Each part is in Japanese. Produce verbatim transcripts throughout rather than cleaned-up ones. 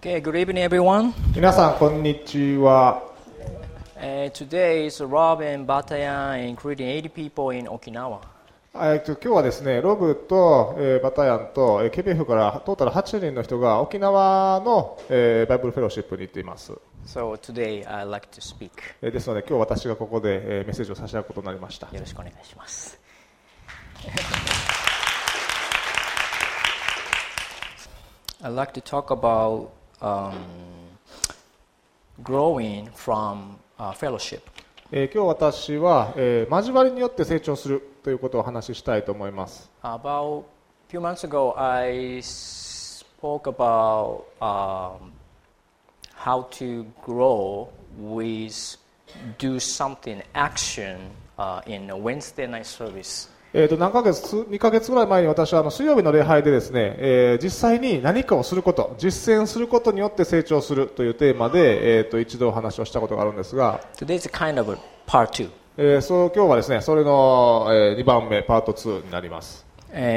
Okay, good evening, everyone. 皆さんこんにちは。 Uh, today is Rob and Batayan, including eighty people in Okinawa. えっと今日はですね、ロブと、えーバタヤンと、えー、ケービーエフ からトータルはちにんの人が沖縄の、えーバイブルフェローシップに行っています。 So today I'd like to speak. えーですので今日私がここで、えーメッセージを差し上げることになりました。 よろしくお願いします。I'd like to talk about um, growing from uh, fellowship. えー今日私は、えー交わりによって成長するということをお話ししたいと思います。 About a few months ago, I spoke about um, how to grow with do something action uh, in a Wednesday night service. えーと何ヶ月にかげつぐらい前に私はあの水曜日の礼拝でですね、えー実際に何かをすること、実践することによって成長するというテーマで、えーと一度お話をしたことがあるんですが、 Today's kind of a part two. えーそう今日はですね、それの、えーにばんめパートツーになります。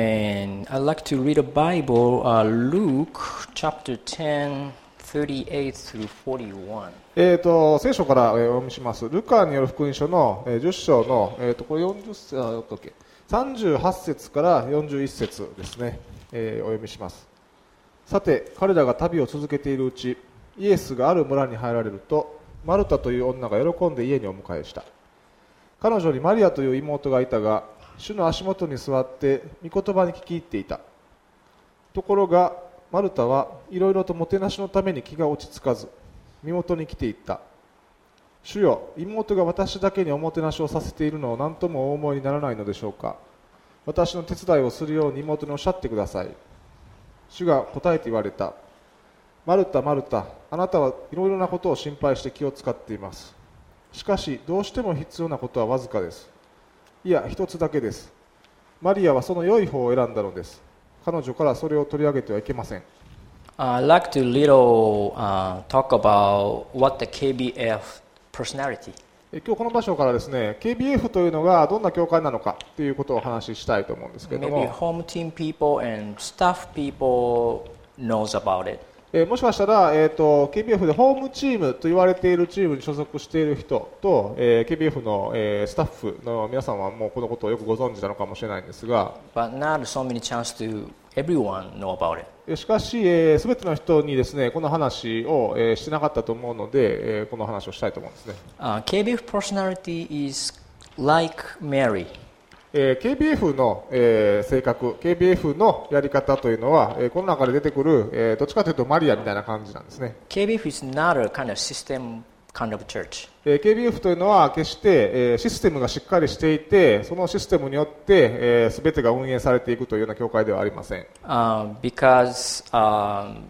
And I'd like to read a Bible, uh, Luke chapter ten, thirty-eight through forty-one. えーと聖書から、えーお読みします。ルカによる福音書の、えーじゅっ章の、えーとこれよんじゅっ節、あ、オッケーオッケー、さんじゅうはち節からよんじゅういち節ですね、えーお読みします。さて彼らが旅を続けているうち、イエスがある村に入られると、マルタという女が喜んで家にお迎えした。彼女にマリアという妹がいたが、主の足元に座って御言葉に聞き入っていた。ところがマルタはいろいろともてなしのために気が落ち着かず、身元に来ていった。主よ、妹が私だけにおもてなしをさせているのを何ともお思いにならないのでしょうか。私の手伝いをするように妹におっしゃってください。主が答えて言われた。マルタ、マルタ、あなたはいろいろなことを心配して気を使っています。しかしどうしても必要なことはわずかです。いや、一つだけです。マリアはその良い方を選んだのです。彼女からそれを取り上げてはいけません。 Uh, I'd like to little uh, talk about what the K B F personality. え今日この場所からですね、ケービーエフ というのがどんな教会なのかということをお話ししたいと思うんですけれど Maybe も、 home team people and staff people knows about it. えーもしかしたら、えー、と ケービーエフ でホームチームと言われているチームに所属している人と、えー ケービーエフ の、えースタッフの皆さんはもうこのことをよくご存知なのかもしれないんですが、 But not so many chance to everyone know about it. えーしかし、えー、全ての人にですねこの話を、えーしてなかったと思うので、えーこの話をしたいと思うんですね。 Uh, K B F personality is like Mary. えー ケービーエフ の、えー性格、ケービーエフ のやり方というのは、えーこの中で出てくる、えーどっちかというとマリアみたいな感じなんですね。 K B F is not a kind of system kind of church. えー ケービーエフ というのは決して、えーシステムがしっかりしていて、そのシステムによって、えー、全てが運営されていくというような教会ではありません。 Uh, because um,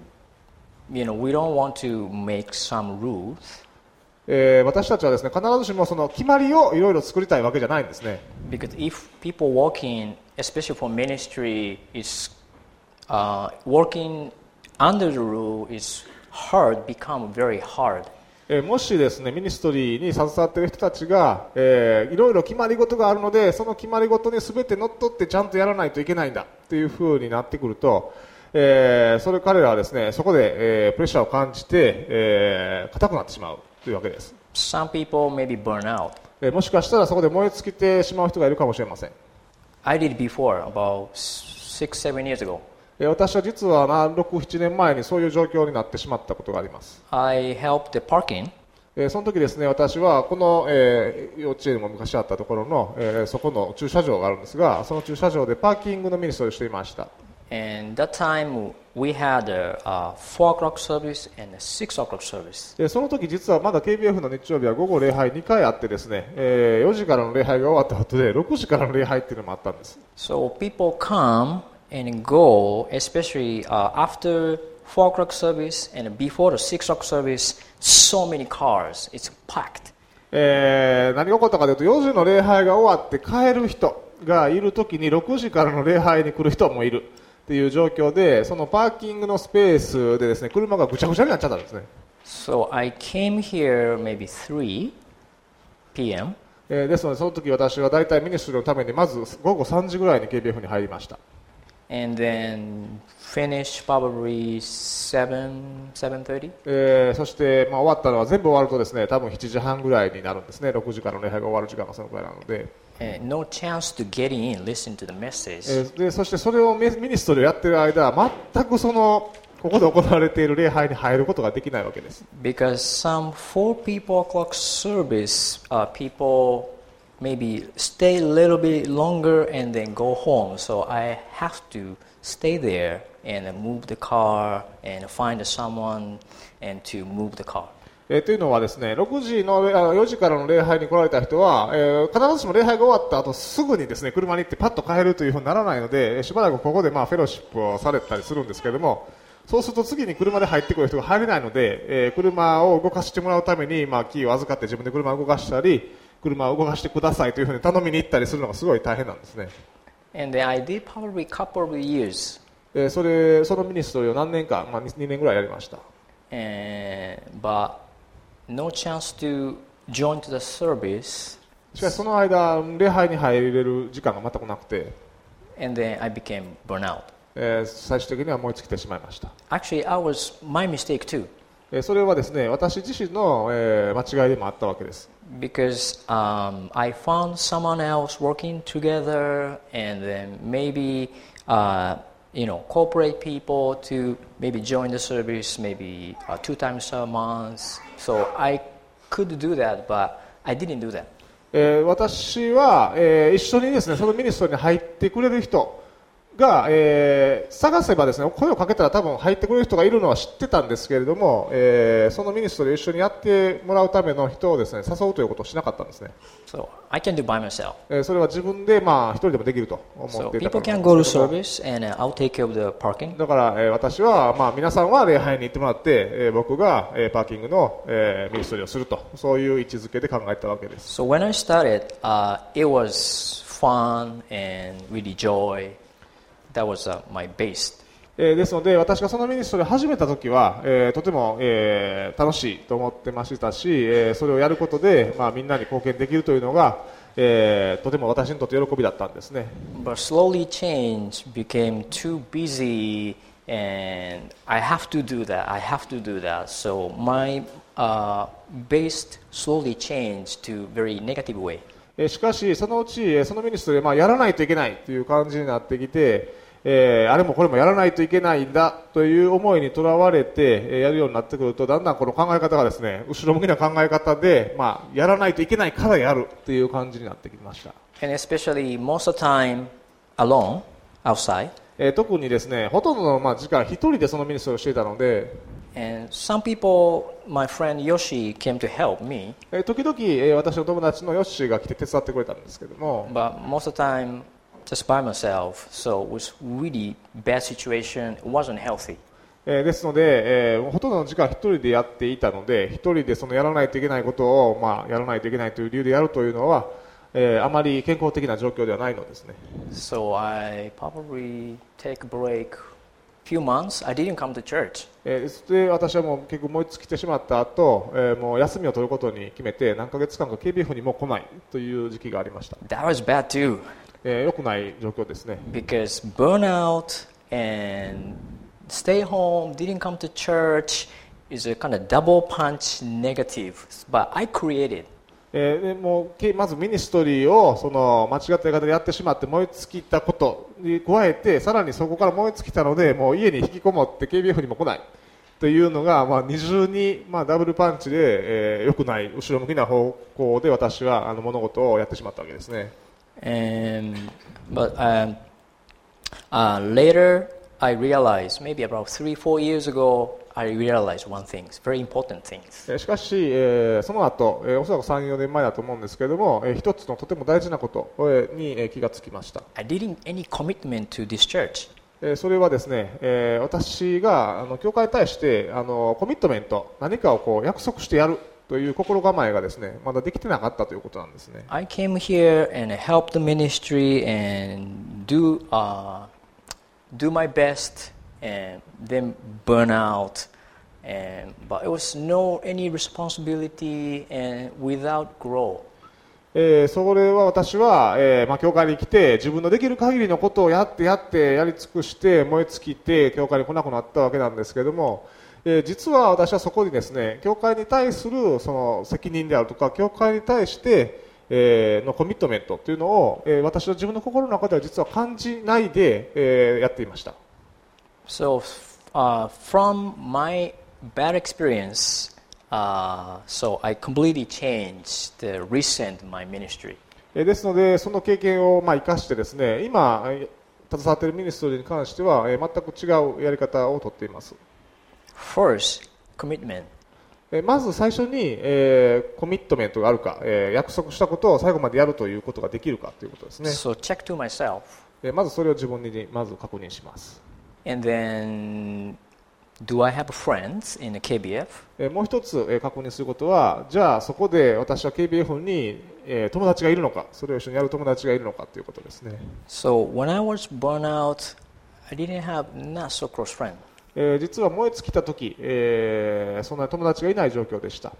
you know we don't want to make some rules. えー私たちはですね必ずしもその決まりをいろいろ作りたいわけじゃないんですね。 Because if people working, especially for ministry, is uh, working under the rule is hard, become very hard. えーもしですねミニストリーに携わっている人たちが、えーいろいろ決まり事があるので、その決まり事に全てのっとってちゃんとやらないといけないんだっていうふうになってくると、えーそれ彼らはですねそこで、えープレッシャーを感じて、えー硬くなってしまうというわけです。 Some people maybe burn out. えーもしかしたらそこで燃え尽きてしまう人がいるかもしれません。 I did before about six, seven years ago. えー私は実はなろく、ななねんまえにそういう状況になってしまったことがあります。 I helped the parking. えーその時ですね私はこの、えー幼稚園も昔あったところの、えーそこの駐車場があるんですが、その駐車場でパーキングのミニストリーをしていました。 And that time we had a, a four o'clock service and a six o'clock service. でその時実はまだ ケービーエフ の日曜日は午後礼拝にかいあってですね、えーよじからの礼拝が終わった後でろくじからの礼拝っていうのもあったんです。 So people come and go, especially uh, after four o'clock service and before the six o'clock service. So many cars, it's packed. えー何が起こったかというと、よじの礼拝が終わって帰る人がいる時にろくじからの礼拝に来る人もいるっていう状況で、そのパーキングのスペースでですね車がぐちゃぐちゃになっちゃったんですね。 So I came here maybe three p m えーですのでその時私は大体ミニストリーのためにまず午後さんじぐらいに ケービーエフ に入りました。 and then finish probably seven, seven thirty. えー、そして、まあ、終わったのは全部終わるとですね、多分しちじはんぐらいになるんですね。ろくじからの礼拝が終わる時間がそのくらいなので、 And no chance to get in, listen to the message. えー、でそしてそれをミニストリーをやっている間は全くそのここで行われている礼拝に入ることができないわけです。 Because some four people o'clock service, uh, people maybe stay a little bit longer and then go home. So I have to stay there and move the car and find someone and to move the car. えー、というのはですね、ろくじのよじからの礼拝に来られた人は、えー、必ずしも礼拝が終わった後すぐにですね車に行ってパッと帰るというふうにならないので、しばらくここでまあフェローシップをされたりするんですけれども、そうすると次に車で入ってくる人が入れないので、えー、車を動かしてもらうために、まあ、キーを預かって自分で車を動かしたり、車を動かしてくださいというふうに頼みに行ったりするのがすごい大変なんですね。 And then I did probably a couple of years. えー、それそのミニストリーを何年か、まあ、にねんぐらいやりました。 And, but no chance to join to the service. しかしその間礼拝に入れる時間が全くなくて、 And then I became burnout. えー、最終的には燃え尽きてしまいました。 Actually, I was my mistake too. えー、それはですね、私自身の、えー、間違いでもあったわけです。 Because um, I found someone else working together, and then maybe uh, you know corporate people to maybe join the service maybe uh, two times a month. So I could do that, but I didn't do that. えー、私は、えー、一緒にですねそのミニストリーに入ってくれる人が、えー、探せばですね声をかけたら多分入ってくれる人がいるのは知ってたんですけれども、えー、そのミニストリーを一緒にやってもらうための人をですね誘うということをしなかったんですね。 So I can do by myself. えー、それは自分でまあ一人でもできると思っていた So から people なん can ですけども、 go to service, and uh, I'll take care of the parking. だから、えー、私はまあ皆さんは礼拝に行ってもらって、えー、僕が、えー、パーキングの、えー、ミニストリーをすると、そういう位置づけで考えてたわけです。 So when I started, uh, it was fun and really joy. That was uh, my base. えー、ですので私がそのミニストリーを始めた時は、えー、とても、えー、楽しいと思ってましたし、えー、それをやることで、まあ、みんなに貢献できるというのが、えー、とても私にとって喜びだったんですね。 But slowly change became too busy, and I have to do that. I have to do that. So my uh, base slowly changed to very negative way. えー、しかしそのうちそのミニストリーで、まあ、やらないといけないという感じになってきて、えー、あれもこれもやらないといけないんだという思いにとらわれて、えー、やるようになってくるとだんだんこの考え方がですね後ろ向きな考え方で、まあ、やらないといけないからやるという感じになってきました。 And especially most of the time alone, outside. えー、特にですねほとんどの、まあ、時間一人でそのミニストリーをしていたので、 And some people, my friend Yoshi came to help me, えー、時々、えー、私の友達のヨッシーが来て手伝ってくれたんですけども、 but most of the time just by myself. So it was really bad situation. It wasn't healthy. えー、ですので、えー、ほとんどの時間一人でやっていたので、一人でそのやらないといけないことを、まあ、やらないといけないという理由でやるというのは、えー、あまり健康的な状況ではないのですね。 So I probably take a break. Few months, I didn't come to church. えー、で私はもう結構燃え尽きてしまった後、えー、もう休みを取ることに決めて何ヶ月間か ケービーエフ にも来ないという時期がありました。 That was bad too, えー、良くない状況ですね。 because burnout and stay home, didn't come to church is a kind of double punch negative. But I created. えー、でもうまずミニストリーをその間違ったやり方でやってしまって燃え尽きたことに加えてさらにそこから燃え尽きたのでもう家に引きこもって ケービーエフ にも来ないというのが、まあ、二重に、まあ、ダブルパンチで、えー、良くない後ろ向きな方向で私はあの物事をやってしまったわけですね。 And, but um, uh, later I realized, maybe about three, four years ago, I realized one thing, very important things. しかし、えー、その後、えー、おそらくさん、よねんまえだと思うんですけれども、えー、一つのとても大事なことに、えー、気がつきました。 I didn't any commitment to this church. えー、それはですね、えー、私があの教会に対してあのコミットメント、何かをこう約束してやるという心構えがですね、まだできてなかったということなんですね。 I came here and helped the ministry and do, uh, do my best and then burn out. And, but it was no any responsibility and without growth. えー、それは私は、えーまあ、教会に来て自分のできる限りのことをやってやってやり尽くして燃え尽きて教会に来なくなったわけなんですけれども、えー、実は私はそこにですね、教会に対するその責任であるとか教会に対して、えー、のコミットメントというのを、えー、私は自分の心の中では実は感じないで、えー、やっていました。 So, uh, from my bad experience, uh, so I completely changed the recent my ministry. えー、ですのでその経験をまあ生かしてですね、今携わっているミニストリーに関しては、えー、全く違うやり方をとっています。 First, commitment. まず最初に、えー、コミットメントがあるか、えー、約束したことを最後までやるということができるかということですね。 So check to myself. えー、まずそれを自分にまず確認します。 And then, do I have friends in the ケービーエフ? えー、もう一つ、えー、確認することは、じゃあそこで私は ケービーエフ に、えー、友達がいるのか、それを一緒にやる友達がいるのかということですね。 So when I was burned out, I didn't have not so close friends. えー、実は燃え尽きた時、えー、そんな友達がいない状況でした。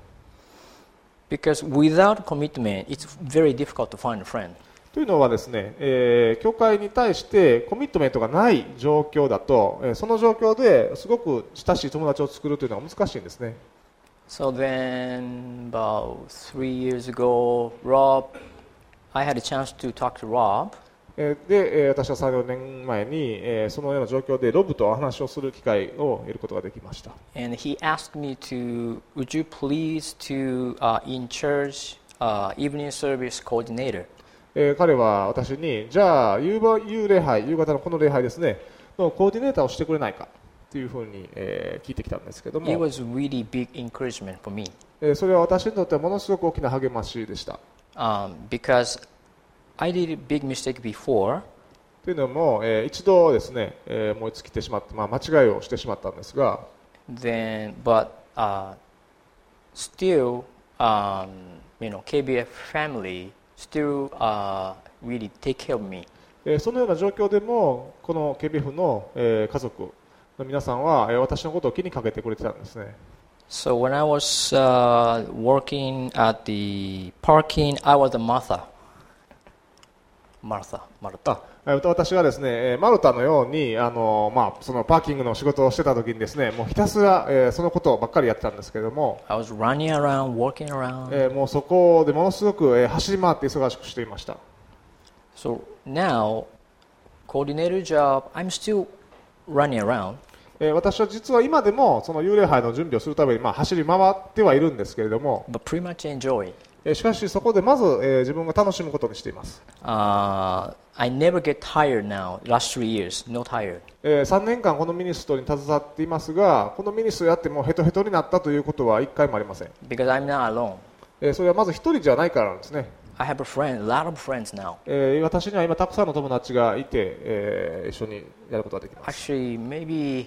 Because without commitment, it's very difficult to find a friend. というのはですね、えー、教会に対してコミットメントがない状況だと、えー、その状況ですごく親しい友達を作るというのは難しいんですね。 So then, about three years ago, Rob, I had a chance to talk to Rob. えー、で、えー、私はさん、よねんまえに、えー、そのような状況でロブとお話をする機会を得ることができました。 And he asked me to, would you please to, uh, in church, uh, evening service coordinator. えー、彼は私に、じゃあ夕ば夕礼拝、夕方のこの礼拝ですねのコーディネーターをしてくれないかというふうに、えー、聞いてきたんですけども、 It was really big encouragement for me. えー、それは私にとってはものすごく大きな励ましでした。 Um, because I did a big mistake before. というのも、えー、一度ですね、えー、燃え尽きてしまって、まあ、間違いをしてしまったんですが、 Then, but uh, still, um, you know, ケービーエフ family still uh, really take care of me. えー、そのような状況でもこの ケービーエフ の、えー、家族の皆さんは、えー、私のことを気にかけてくれてたんですね。 So when I was uh, working at the parking, I was the Martha. Martha, Martha. あ私がですね、えーマルタのようにあの、まあ、そのパーキングの仕事をしてた時にですね、もうひたすら、えーそのことばっかりやってたんですけれども、 I was running around, walking around. えーもうそこでものすごく、えー走り回って忙しくしていました。 So now, coordinator job, I'm still running around. えー私は実は今でもその幽霊杯の準備をするために、まあ、走り回ってはいるんですけれども、 But pretty much enjoy. えーしかしそこでまず、えー自分が楽しむことにしています。 Uh, I never get tired now. Last three years, no tired. えーさんねんかんこのミニストに携わっていますが、このミニストをやってもヘトヘトになったということは一回もありません。 Because I'm not alone. えーそれはまず一人じゃないからなんですね。 I have a friend, a lot of friends now. えー私には今たくさんの友達がいて、えー一緒にやることができます。 Actually, maybe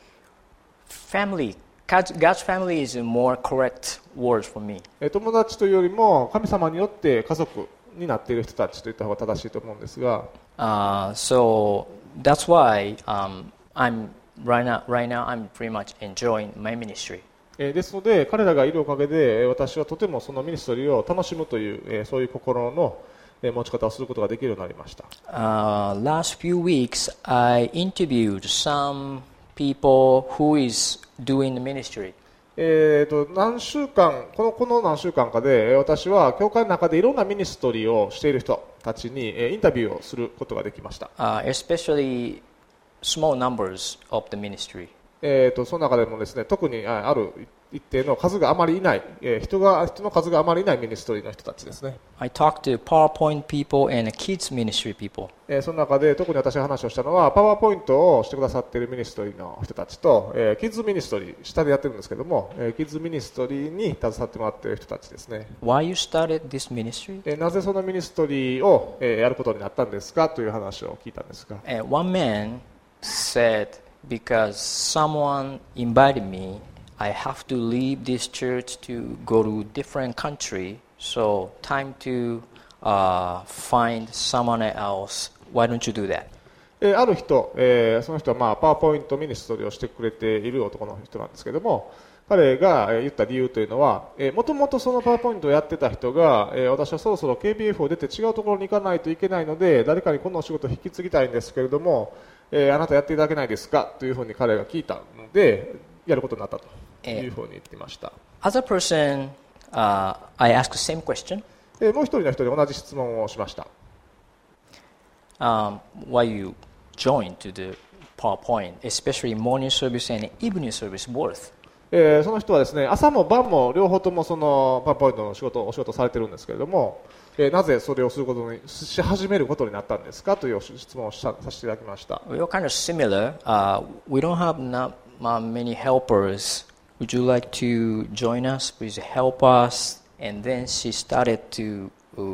family. God's God's family is a more correct word for me. えー友達というよりも神様によって家族になっている人たちと言った方が正しいと思うんですが、 Uh, so that's why um, I'm right now. Right now, I'm pretty much enjoying my ministry. えーですので彼らがいるおかげでえー私はとてもそのミニストリーを楽しむという、えーそういう心のえー持ち方をすることができるようになりました。 Uh, last few weeks, I interviewed some people who is doing the ministry. えー、と何週間このこの何週間かでえー私は教会の中でいろんなミニストリーをしている人たちにえーインタビューをすることができました。 Uh, especially small numbers of the ministry. えー、とその中でもですね、特にあある一定の数があまりいない、えー人が人の数があまりいないミニストリーの人たちですね。 I talked to PowerPoint people and kids ministry people. えーその中で特に私が話をしたのはパワーポイントをしてくださっているミニストリーの人たちと、えーキッズミニストリー下でやってるんですけども、えーキッズミニストリーに携わってもらっている人たちですね。 Why you started this ministry? えーなぜそのミニストリーを、えーやることになったんですかという話を聞いたんですが、 And one man said, because someone invited me, I have to leave this church to go to different country. So time to uh, find someone else. Why don't you do that? えーある人、えーその人はまあパワーポイントミニストリーをしてくれている男の人なんですけども、彼がえー言った理由というのは、もともとそのパワーポイントをやってた人が、えー私はそろそろ ケービーエフ を出て違うところに行かないといけないので、誰かにこのお仕事を引き継ぎたいんですけれども、えーあなたやっていただけないですかというふうに彼が聞いたので、やることになったというふうに言っていました。 As a person, uh, I asked the same question. でもう一人の人に同じ質問をしました。 Um, why you joined to the PowerPoint, especially morning service and evening service both? えーその人はですね、朝も晩も両方ともそのパワーポイントの仕事お仕事をされているんですけれども、えーなぜそれをすることにし始めることになったんですかという質問をささせていただきました。 We are kind of similar. Uh, we don't have not uh, many helpers. Would you like to join us? Please help us. And then she started to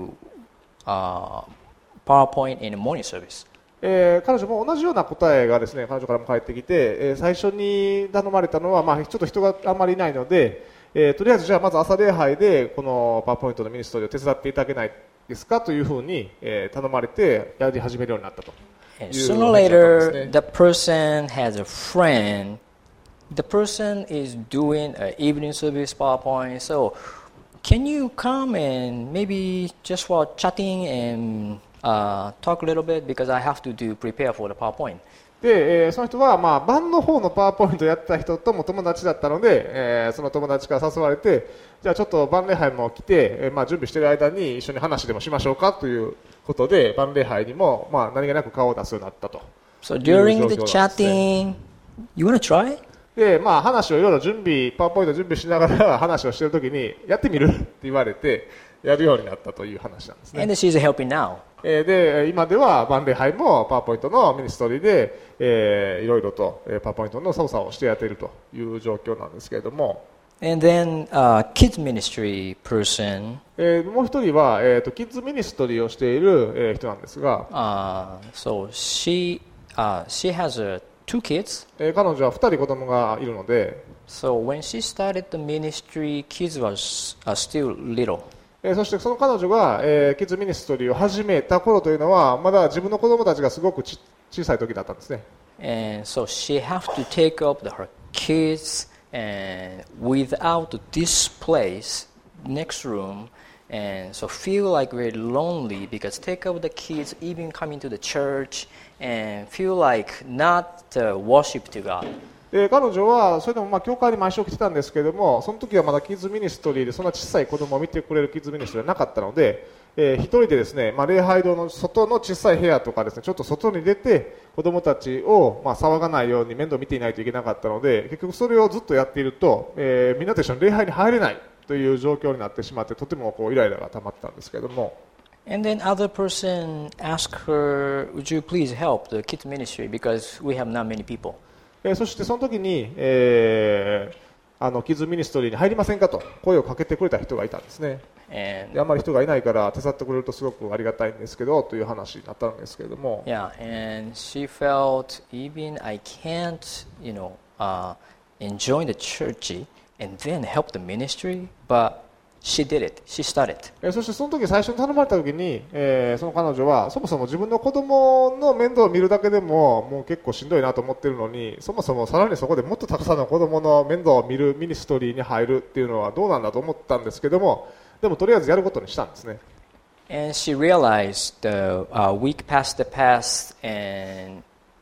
uh, PowerPoint in the morning service. えー彼女も同じような答えがですね、彼女からも返ってきて、えー最初に頼まれたのは、まあ、ちょっと人があんまりいないので、えーとりあえずじゃあまず朝礼拝でこのパワーポイントのミニストリーを手伝っていただけないですかというふうに、えー頼まれてやり始めるようになったと。 And sooner or later, the person has a friend. The person is doing an evening service PowerPoint. So, can you come and maybe just for chatting and uh, talk a little bit because I have to do prepare for the PowerPoint. で、えーその人は、まあ、晩の方のパワーポイントをやった人とも友達だったので、えーその友達から誘われて、じゃあちょっと晩礼拝も来て、えーまあ、準備している間に一緒に話でもしましょうかということで、晩礼拝にも、まあ、何気なく顔を出すようになったと。 So during the chatting, you want to try? で、まあ、話をいろいろ準備、パワーポイント準備しながら話をしているときに、やってみるって言われて、やるようになったという話なんですね。 And she's helping now. えーで、今では晩礼拝もパワーポイントのミニストリーで、えーいろいろとえーパワーポイントの操作をしてやっているという状況なんですけれども、 And then uh, kids ministry person, えーもう一人は、えーと、キッズミニストリーをしている、えー人なんですが、 uh, so she uh, she has uh, two kids. えー彼女は二人子供がいるので、 So when she started the ministry, kids was uh, still little. えーそしてその彼女が、えーキッズミニストリーを始めた頃というのは、まだ自分の子供たちがすごくち小さい時だったんですね。 And so she have to take up the, her kids and without this place, next room, and so feel like very lonely because take up the kids, even coming to the church, and feel like not uh, worship to God. で彼女はそれでもまあ教会に毎週来てたんですけれども、その時はまだキッズミニストリーでそんな小さい子供を見てくれるキッズミニストリーはなかったので、えー一人でですね、まあ、礼拝堂の外の小さい部屋とかですね、ちょっと外に出て子供たちをまあ騒がないように面倒を見ていないといけなかったので、結局それをずっとやっていると、えーみんなと一緒に礼拝に入れないという状況になってしまって、とてもこうイライラが溜まってたんですけれども、 And then other person asked her, would you please help the kids ministry because we have not many people. えーそしてその時に、えーあのキッズミニストリーに入りませんかと声をかけてくれた人がいたんですね。 And であんまり人がいないから手伝ってくれるとすごくありがたいんですけどという話になったんですけれども、 yeah, and she felt even I can't, you know, uh, enjoy the church and then help the ministry, but she did it. She started. えーそしてその時最初に頼まれた時に、えーその彼女はそもそも自分の子供の面倒を見るだけでももう結構しんどいなと思っているのに、そもそもさらにそこでもっとたくさんの子供の面倒を見るミニストリーに入るっていうのはどうなんだと思ったんですけども、でもとりあえずやることにしたんですね。 And she realized the uh, week passed the past, and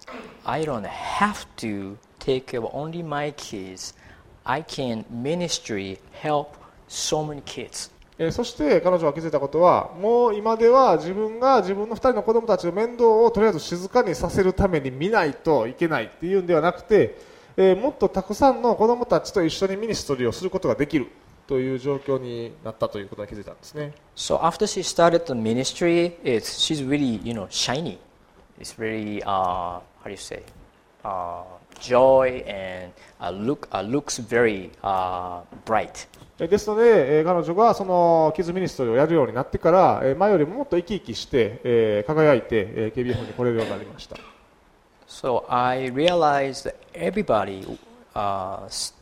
I don't have to take care of only my kids. I can ministry help so many kids. えーそして彼女が気づいたことは、もう今では自分が自分のふたりの子供たちの面倒をとりあえず静かにさせるために見ないといけないっていうんではなくて、えーもっとたくさんの子供たちと一緒にミニストリーをすることができるという状況になったということに気づいたんですね。 So after she started the ministry, it's she's really, you know, shiny. It's very, uh, how do you say, uh, joy and uh, look uh, looks very uh, bright. えーですので、えー彼女がそのキッズミニストリーをやるようになってから、えー前よりももっと生き生きして、えー輝いて、えー、ケービーエフ に来れるようになりました。 So I realized that everybody uh, s-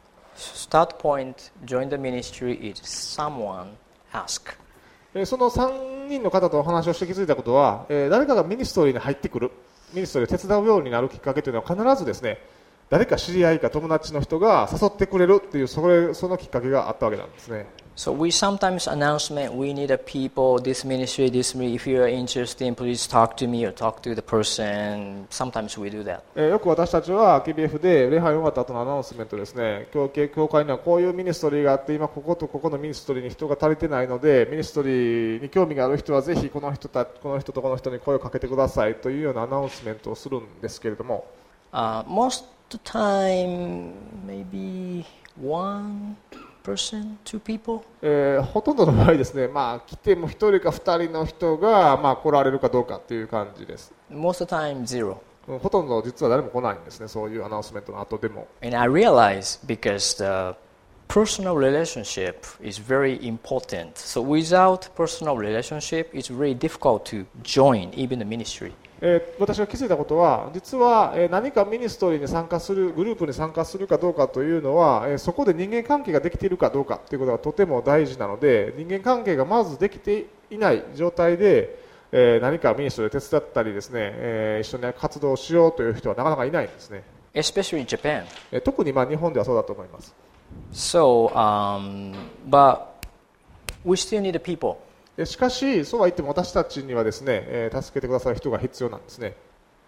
start point join the ministry is someone ask. えーそのさんにんの方とお話をして気づいたことは、えー誰かがミニストリーに入ってくるミニストリーを手伝うようになるきっかけというのは必ずですね、誰か知り合いか友達の人が誘ってくれるっていうそれそのきっかけがあったわけなんですね。 So we sometimes announcement we need a people, this ministry, this ministry. If you are interested, in, please talk to me or talk to the person. Sometimes we do that. えー、よく私たちは ケービーエフ で礼拝終わった後のアナウンスメントですね、教会、教会にはこういうミニストリーがあって、今こことここのミニストリーに人が足りてないので、ミニストリーに興味がある人はぜひこの人たこの人とこの人に声をかけてくださいというようなアナウンスメントをするんですけれども、 Uh, most of the time, maybe one person, two people. えー、ほとんどの場合ですね、まあ、来てもひとりかふたりの人が、まあ、来られるかどうかという感じです。 Most of the time, zero. ほとんど実は誰も来ないんですね、そういうアナウンスメントの後でも。 And I realize because the personal relationship is very important. So without personal relationship, it's very difficult to join even the ministry. えー、私が気づいたことは、実は、えー、何かミニストリーに参加する、グループに参加するかどうかというのは、えー、そこで人間関係ができているかどうかということがとても大事なので、人間関係がまずできていない状態で、えー、何かミニストリーを手伝ったりですね、えー、一緒に活動しようという人はなかなかいないんですね。 Especially in Japan. えー、特にまあ日本ではそうだと思います。 So, um, but we still need people. しかし、そうは言っても私たちにはですね、えー、助けてくださる人が必要なんですね。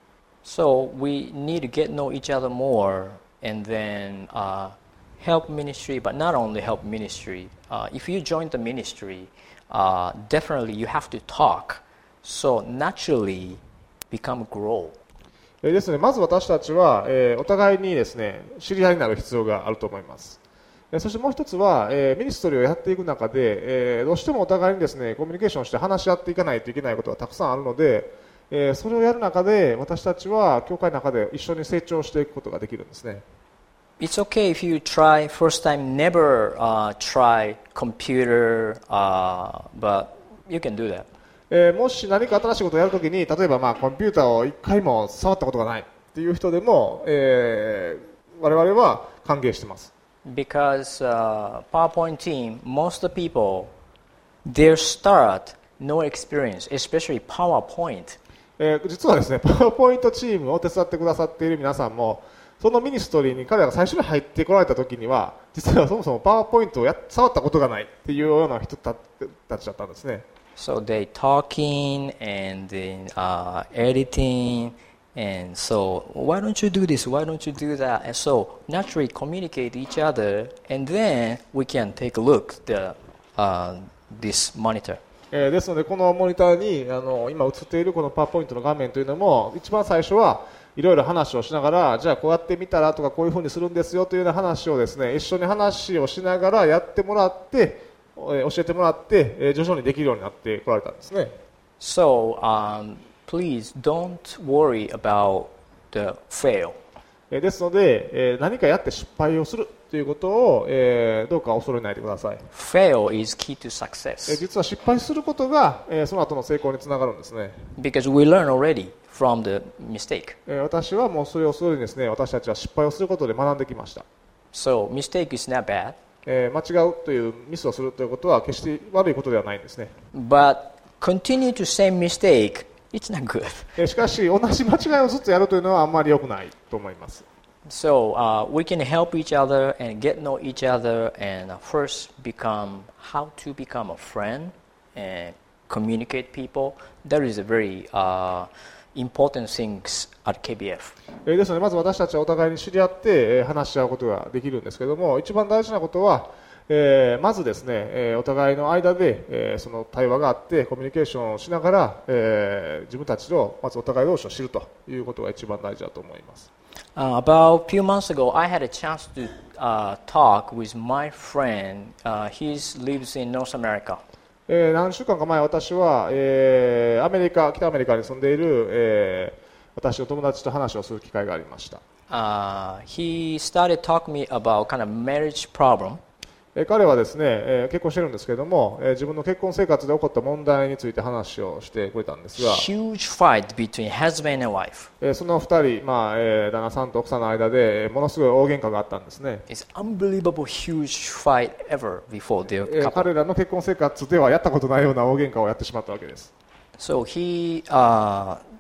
So we need to get to know each other more and then uh, help ministry, but not only help ministry. Uh, if you join the ministry, uh, definitely you have to talk. So naturally become grow. ですので、まず私たちは、えー、お互いにですね、知り合いになる必要があると思います。そしてもう一つは、えー、ミニストリーをやっていく中で、えー、どうしてもお互いにですね、コミュニケーションして話し合っていかないといけないことがたくさんあるので、えー、それをやる中で私たちは教会の中で一緒に成長していくことができるんですね。 It's okay if you try first time, never uh, try computer, uh, but you can do that. えー、もし何か新しいことをやるときに、例えばまあコンピューターを一回も触ったことがないっていう人でも、えー、我々は歓迎しています。 Because uh, PowerPoint team, most of the people, their start, no experience, especially PowerPoint. えー、実はですね、パワーポイントチームを手伝ってくださっている皆さんも、そのミニストリーに彼らが最初に入ってこられた時には、実はそもそもパワーポイントをや触ったことがないっていうような人たちだったんですね。 So they talking and then uh, editing. And so, why don't you do this? Why don't you do that? And so, naturally communicate each other, and then we can take a look at the, uh, this monitor. えー、ですので、このモニターにあの今映っているこのパワーポイントの画面というのも、一番最初はいろいろ話をしながら、じゃあこうやってみたらとか、こういうふうにするんですよというような話をですね、一緒に話をしながらやってもらって、えー、教えてもらって、えー、徐々にできるようになってこられたんですね。 So, um, please don't worry about the fail. ですので、えー、何かやって失敗をするということを、えー、どうか恐れないでください。 Fail is key to え success. 実は失敗することが、えー、その後の成功につながるんですね。 Because we learn already from the mistake. えー、私はもうそれをするにですね、私たちは失敗をすることで学んできました。 So, mistake is not bad. えー、間違うというミスをするということは決して悪いことではないんですね。 But continue to same mistake.It's not good. しかし、同じ間違いをずっとやるというのはあんまり良くないと思います。 So uh, we can help each other and get to know each other and first become how to become a friend and communicate people. That is a very uh, important things at ケービーエフ. ですので、まず私たちはお互いに知り合って話し合うことができるんですけれども、一番大事なことは、えー、まずですね、えー、お互いの間で、えー、その対話があってコミュニケーションをしながら、えー、自分たちをまずお互い同士を知るということが一番大事だと思います。 Uh, about a few months ago, I had a chance to uh, talk with my friend. Uh, he lives in North America. えー、何週間か前、私は、えー、アメリカ、北アメリカに住んでいる、えー、私の友達と話をする機会がありました。 Uh, he started talking me about kind of marriage problem. 彼はですね、えー、結婚してるんですけれども、えー、自分の結婚生活で起こった問題について話をしてくれたんですが、 Huge fight between husband and wife. えー、そのふたり、まあえー、旦那さんと奥さんの間でものすごい大喧嘩があったんですね。 It's unbelievable huge fight ever before their えー、彼 couple. らの結婚生活ではやったことないような大喧嘩をやってしまったわけです。 So he uh,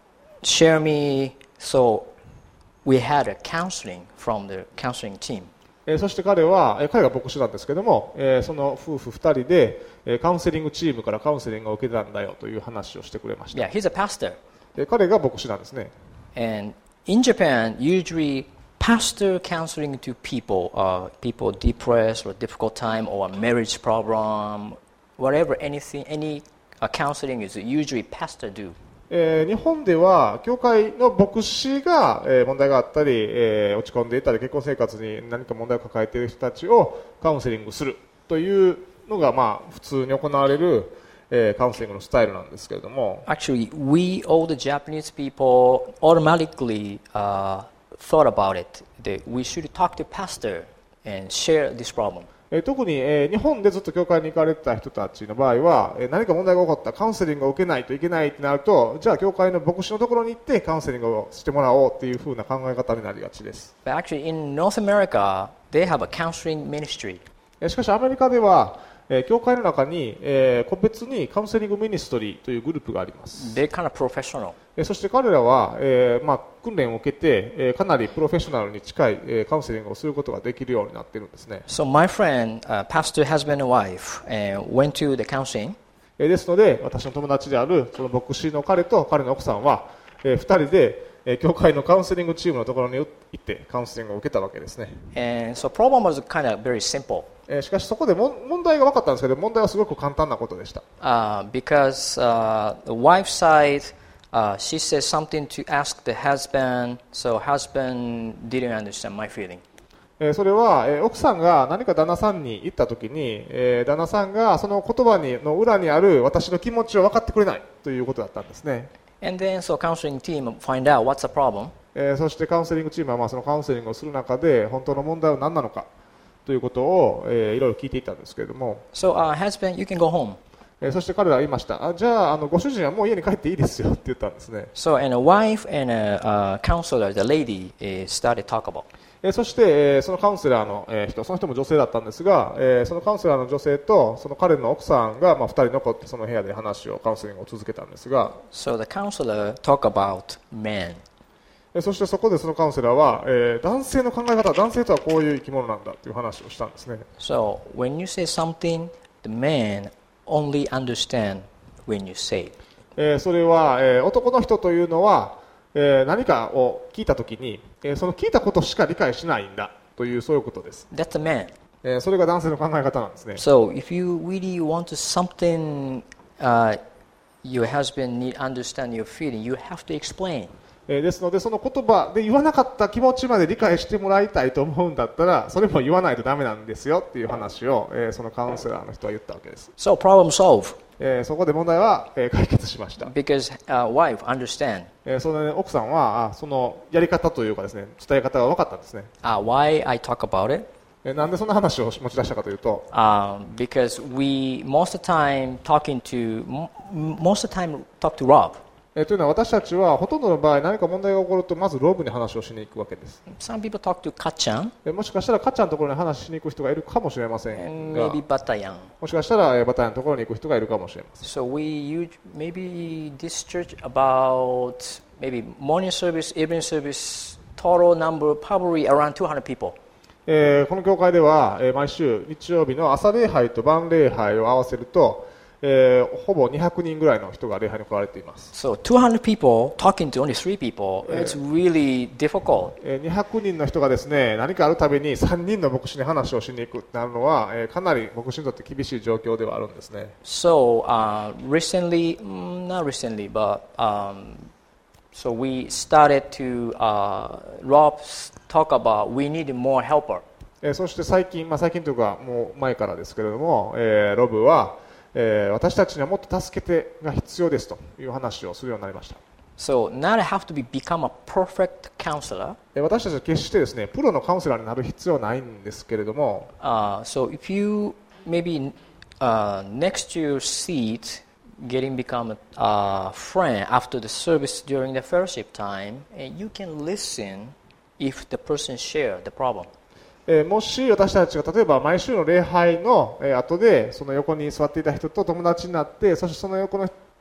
share me. So we had a counseling from the counseling team. えーそして彼は、えー彼が牧師なんですけども、えーその夫婦ふたりで、えーカウンセリングチームからカウンセリングを受けたんだよという話をしてくれました。 Yeah, he's a pastor. で彼が牧師なんですね。 And in Japan, usually pastor counseling to people, uh, people depressed or difficult time or a marriage problem, whatever, anything, any uh, counseling is usually pastor do. えー日本では教会の牧師が、えー問題があったり、えー落ち込んでいたり結婚生活に何か問題を抱えている人たちをカウンセリングするというのが、まあ、普通に行われる、えーカウンセリングのスタイルなんですけれども、 Actually, we, all the Japanese people, automatically uh, thought about it, that we should talk to pastor and share this problem. えー特に、えー日本でずっと教会に行かれてた人たちの場合は、えー何か問題が起こったカウンセリングを受けないといけないとなると、じゃあ教会の牧師のところに行ってカウンセリングをしてもらおうというふうな考え方になりがちです。 But actually, in North America, they have a counseling ministry. えーしかしアメリカでは、えー教会の中に、えー個別にカウンセリングミニストリーというグループがあります。 They're kind of professional. えーそして彼らは、えーまあ、訓練を受けて、えーかなりプロフェッショナルに近い、えーカウンセリングをすることができるようになっているんですね。 So my friend, uh, pastor, husband and wife, uh, went to the counseling. えーですので私の友達であるその牧師の彼と彼の奥さんは、えー、ふたりで、えー教会のカウンセリングチームのところに行ってカウンセリングを受けたわけですね。 And so problem was kind of very simple. えーしかしそこでも問題が分かったんですけど、問題はすごく簡単なことでした。 Uh, because uh, the wife's side, uh, she said something to ask the husband, so husband didn't understand my feeling. えーそれは、えー奥さんが何か旦那さんに言ったときに、えー旦那さんがその言葉にの裏にある私の気持ちを分かってくれないということだったんですね。 And then so counseling team find out what's the problem. えーそしてカウンセリングチームはまあそのカウンセリングをする中で本当の問題は何なのかということを、えーいろいろ聞いていたんですけれども、 So uh, husband, you can go home. えーそして彼らは言いました。あじゃあ、あのご主人はもう家に帰っていいですよって言ったんですね。 So and a wife and a uh, counselor, the lady, uh, started talk about. えーそして、えーそのカウンセラーの、えー人、その人も女性だったんですが、えーそのカウンセラーの女性とその彼の奥さんが、まあ、ふたり残ってその部屋で話をカウンセリングを続けたんですが、 So the counselor talk about men. えーそしてそこでそのカウンセラーは、えー男性の考え方、男性とはこういう生き物なんだという話をしたんですね。 So when you say something, the man only understand when you say it. えーそれは、えー男の人というのは、えー何かを聞いたときに、えーその聞いたことしか理解しないんだというそういうことです。 That's the man. えーそれが男性の考え方なんですね。 So if you really want to something uh, your husband need understand your feeling, you have to explain. えーですのでその言葉で言わなかった気持ちまで理解してもらいたいと思うんだったらそれも言わないとダメなんですよっていう話を、えーそのカウンセラーの人は言ったわけです。 So problem solved えーそこで問題は、えー解決しました。 because uh, wife understand えーその、ね、奥さんはあそのやり方というかですね伝え方が分かったんですね。 uh, why I talk about it. えーなんでそんな話を持ち出したかというと、 Um, because we most of the time talking to m- most of the time talk to Rob. えーというのは私たちはほとんどの場合何か問題が起こるとまずロブに話をしに行くわけです。 Some people talk to Kachan えーもしかしたらかっちゃんのところに話しに行く人がいるかもしれません and が maybe Batayan. もしかしたらえーバタヤのところに行く人がいるかもしれません。 So we use maybe this church about maybe morning service, evening service, total number probably around two hundred people. えーこの教会では、えー毎週日曜日の朝礼拝と晩礼拝を合わせると、えーほぼにひゃくにんぐらいの人が礼拝に来られています。 So two hundred people talking to only three people, it's really difficult. えーにひゃくにんの人がですね何かあるたびにさんにんの牧師に話をしに行くとなるのは、えーかなり牧師にとって厳しい状況ではあるんですね。 So uh, recently, mm, not recently, but um, so we started to uh, Rob talk about we need more helper. えーそして最近、まあ、最近というかもう前からですけれども、えーロブは、えー私たちにはもっと助けてが必要ですという話をするようになりました。 So not have to be become a perfect counselor. えー私たちは決してですねプロのカウンセラーになる必要はないんですけれども、 Uh, so if you maybe uh, next to your seat getting become a uh, friend after the service during the fellowship time, and you can listen if the person share the problem. えーもし私たちが例えば毎週の礼拝の、えー後でその横に座っていた人と友達になってそしてその横の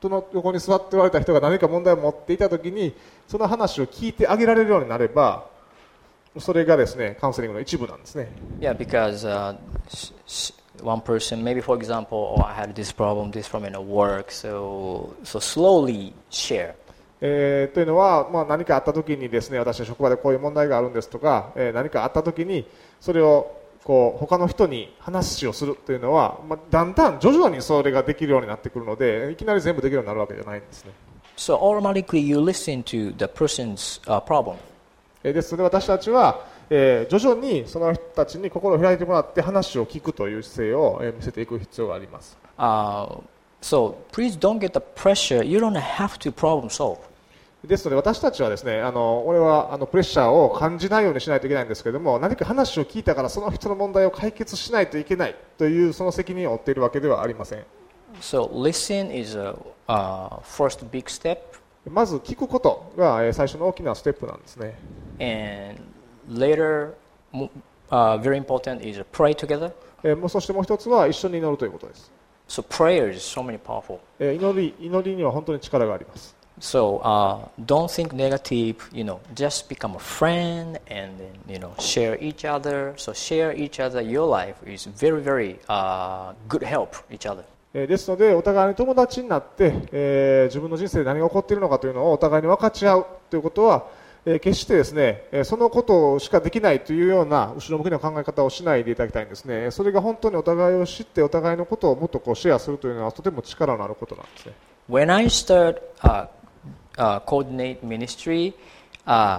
その横に座っておられた人が何か問題を持っていたときにその話を聞いてあげられるようになればそれがですねカウンセリングの一部なんですね。 Yeah, because uh, sh- sh- one person, maybe for example, oh, I had this problem, this problem in work, so so slowly share. えー、というのは、まあ、何かあったときにですね私は職場でこういう問題があるんですとか、えー、何かあったときにそれをこう他の人に話をするというのは、まあ、だんだん徐々にそれができるようになってくるのでいきなり全部できるようになるわけじゃないんですね。 So automatically you listen to the person's uh, problem. ですので私たちは、えー、徐々にその人たちに心を開いてもらって話を聞くという姿勢を、えー、見せていく必要があります。 Uh, so please don't get the pressure. You don't have to problem solve. ですので私たちはですねあの俺はあのプレッシャーを感じないようにしないといけないんですけれども何か話を聞いたからその人の問題を解決しないといけないというその責任を負っているわけではありません。 So listen is a uh, first big step. まず聞くことが、えー、最初の大きなステップなんですね。 And later, uh, very important is pray together. えー、もうそしてもう一つは一緒に祈るということです。 So prayer is so many powerful. えー、祈り祈りには本当に力があります。 So uh, don't think negative, you know, just become a friend and then, you know, share each other. So share each other your life is very, very uh, good help each other. えー、ですのでお互いに友達になって、えー、自分の人生で何が起こっているのかというのをお互いに分かち合うということは、えー、決してですね、えー、そのことしかできないというような後ろ向きな考え方をしないでいただきたいんですね。それが本当にお互いを知ってお互いのことをもっとこうシェアするというのはとても力のあることなんですね。 When I start uh, uh, coordinate ministry, a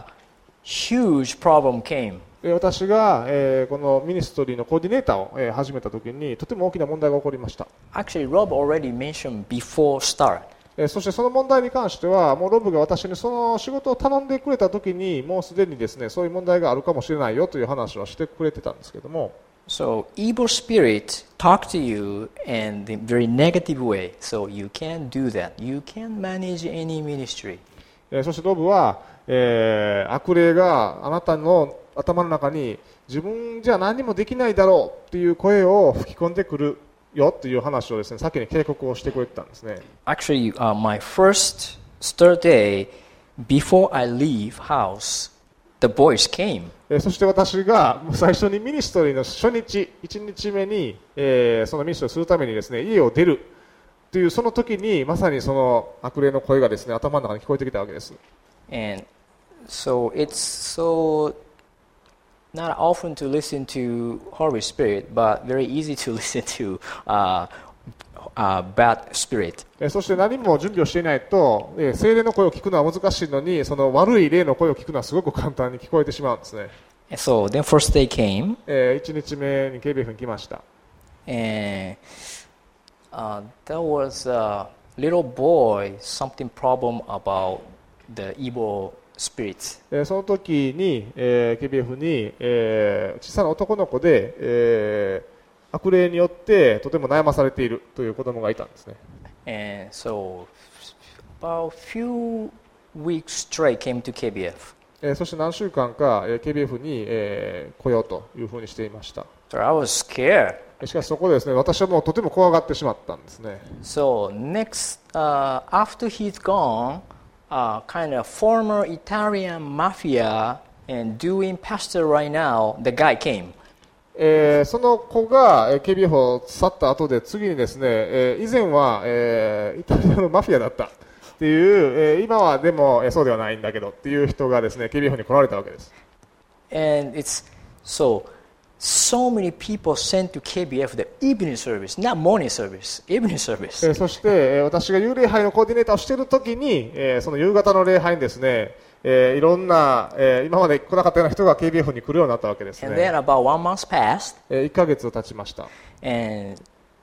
huge problem came. 私が、えー、このミニストリーのコーディネーターを、えー、始めたときにとても大きな問題が起こりました。 Actually, Rob already mentioned before start. えー、そしてその問題に関してはもうロブが私にその仕事を頼んでくれたときにもうすでにですねそういう問題があるかもしれないよという話をしてくれてたんですけども、 So evil spirit talk to you in the very negative way. So you can't do that. You can't manage any ministry. えー、そしてロブは、えー、悪霊があなたの頭の中に自分じゃ何もできないだろうという声を吹き込んでくるよという話をですね先に警告をしてくれてたんですね。 Actually, uh, my first start day before I leave house, the boys came. えー、そして私が最初にミニストリーの初日いちにちめに、えー、そのミニストリーをするためにですね家を出るというその時にまさにその悪霊の声がですね頭の中に聞こえてきたわけです。 And so it's so not often to listen to Holy Spirit, but very easy to listen to uh, uh, bad spirit. えー、そして何も準備をしていないと、えー、聖霊の声を聞くのは難しいのにその悪い霊の声を聞くのはすごく簡単に聞こえてしまうんですね。 And so then first day came, えー、いちにちめに ケービーエフ に来ました。 and uh, there was a little boy, something problem about the evil spirits. えー、その時に、えー、ケービーエフ に、えー、小さな男の子で、えー、悪霊によってとても悩まされているという子供がいたんですね。 And so about few weeks straight came to ケービーエフ. えー、そして何週間か、えー、ケービーエフ に、えー、来ようというふうにしていました。 So I was scared. しかしそこでですね私はもうとても怖がってしまったんですね。 So next, uh, after he's gone, uh, kind of former Italian mafia and doing pastor right now, the guy came. えー、その子が、えー、ケービーエフ を去った後で次にですね、えー、以前は、えー、イタリアのマフィアだったっていう、えー、今はでも、えー、そうではないんだけどっていう人がですね ケービーエフ に来られたわけです。 And it's so so many people sent to ケービーエフ the evening service, not morning service, evening service. えー、そして、えー、私が幽霊杯のコーディネーターをしているときに、えー、その夕方の礼拝にですね、えー、いろんな、えー、今まで来なかったような人が ケービーエフ に来るようになったわけですね。 And then about one month passed, えー、いっかげつ経ちました。 and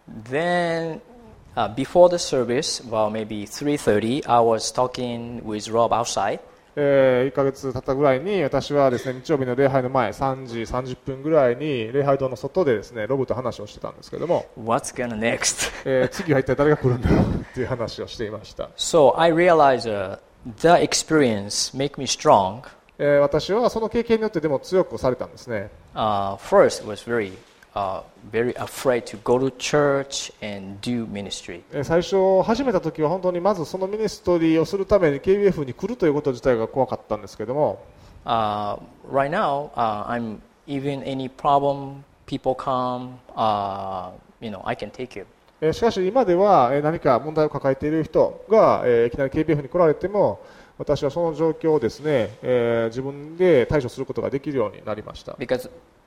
then uh, before the service, well maybe three thirty, I was talking with Rob outside. えー、いっかげつ経ったぐらいに私はですね日曜日の礼拝の前さんじさんじゅっぷんぐらいに礼拝堂の外でですねロブと話をしてたんですけども、 What's gonna next? えー、次は一体誰が来るんだろうっていう話をしていました。 So I realized uh, the experience make me strong. えー、私はその経験によってでも強くされたんですね。 Uh, first it was very uh, very afraid to go to church and do ministry. えー最初始めた時は本当にまずそのミニストリーをするために ケービーエフ に来るということ自体が怖かったんですけども、 Uh, right now, uh, I'm even any problem people come, uh, you know, I can take it. えーしかし今ではえー何か問題を抱えている人がえーいきなり ケービーエフ に来られても、私はその状況をですね、えー自分で対処することができるようになりました。 Because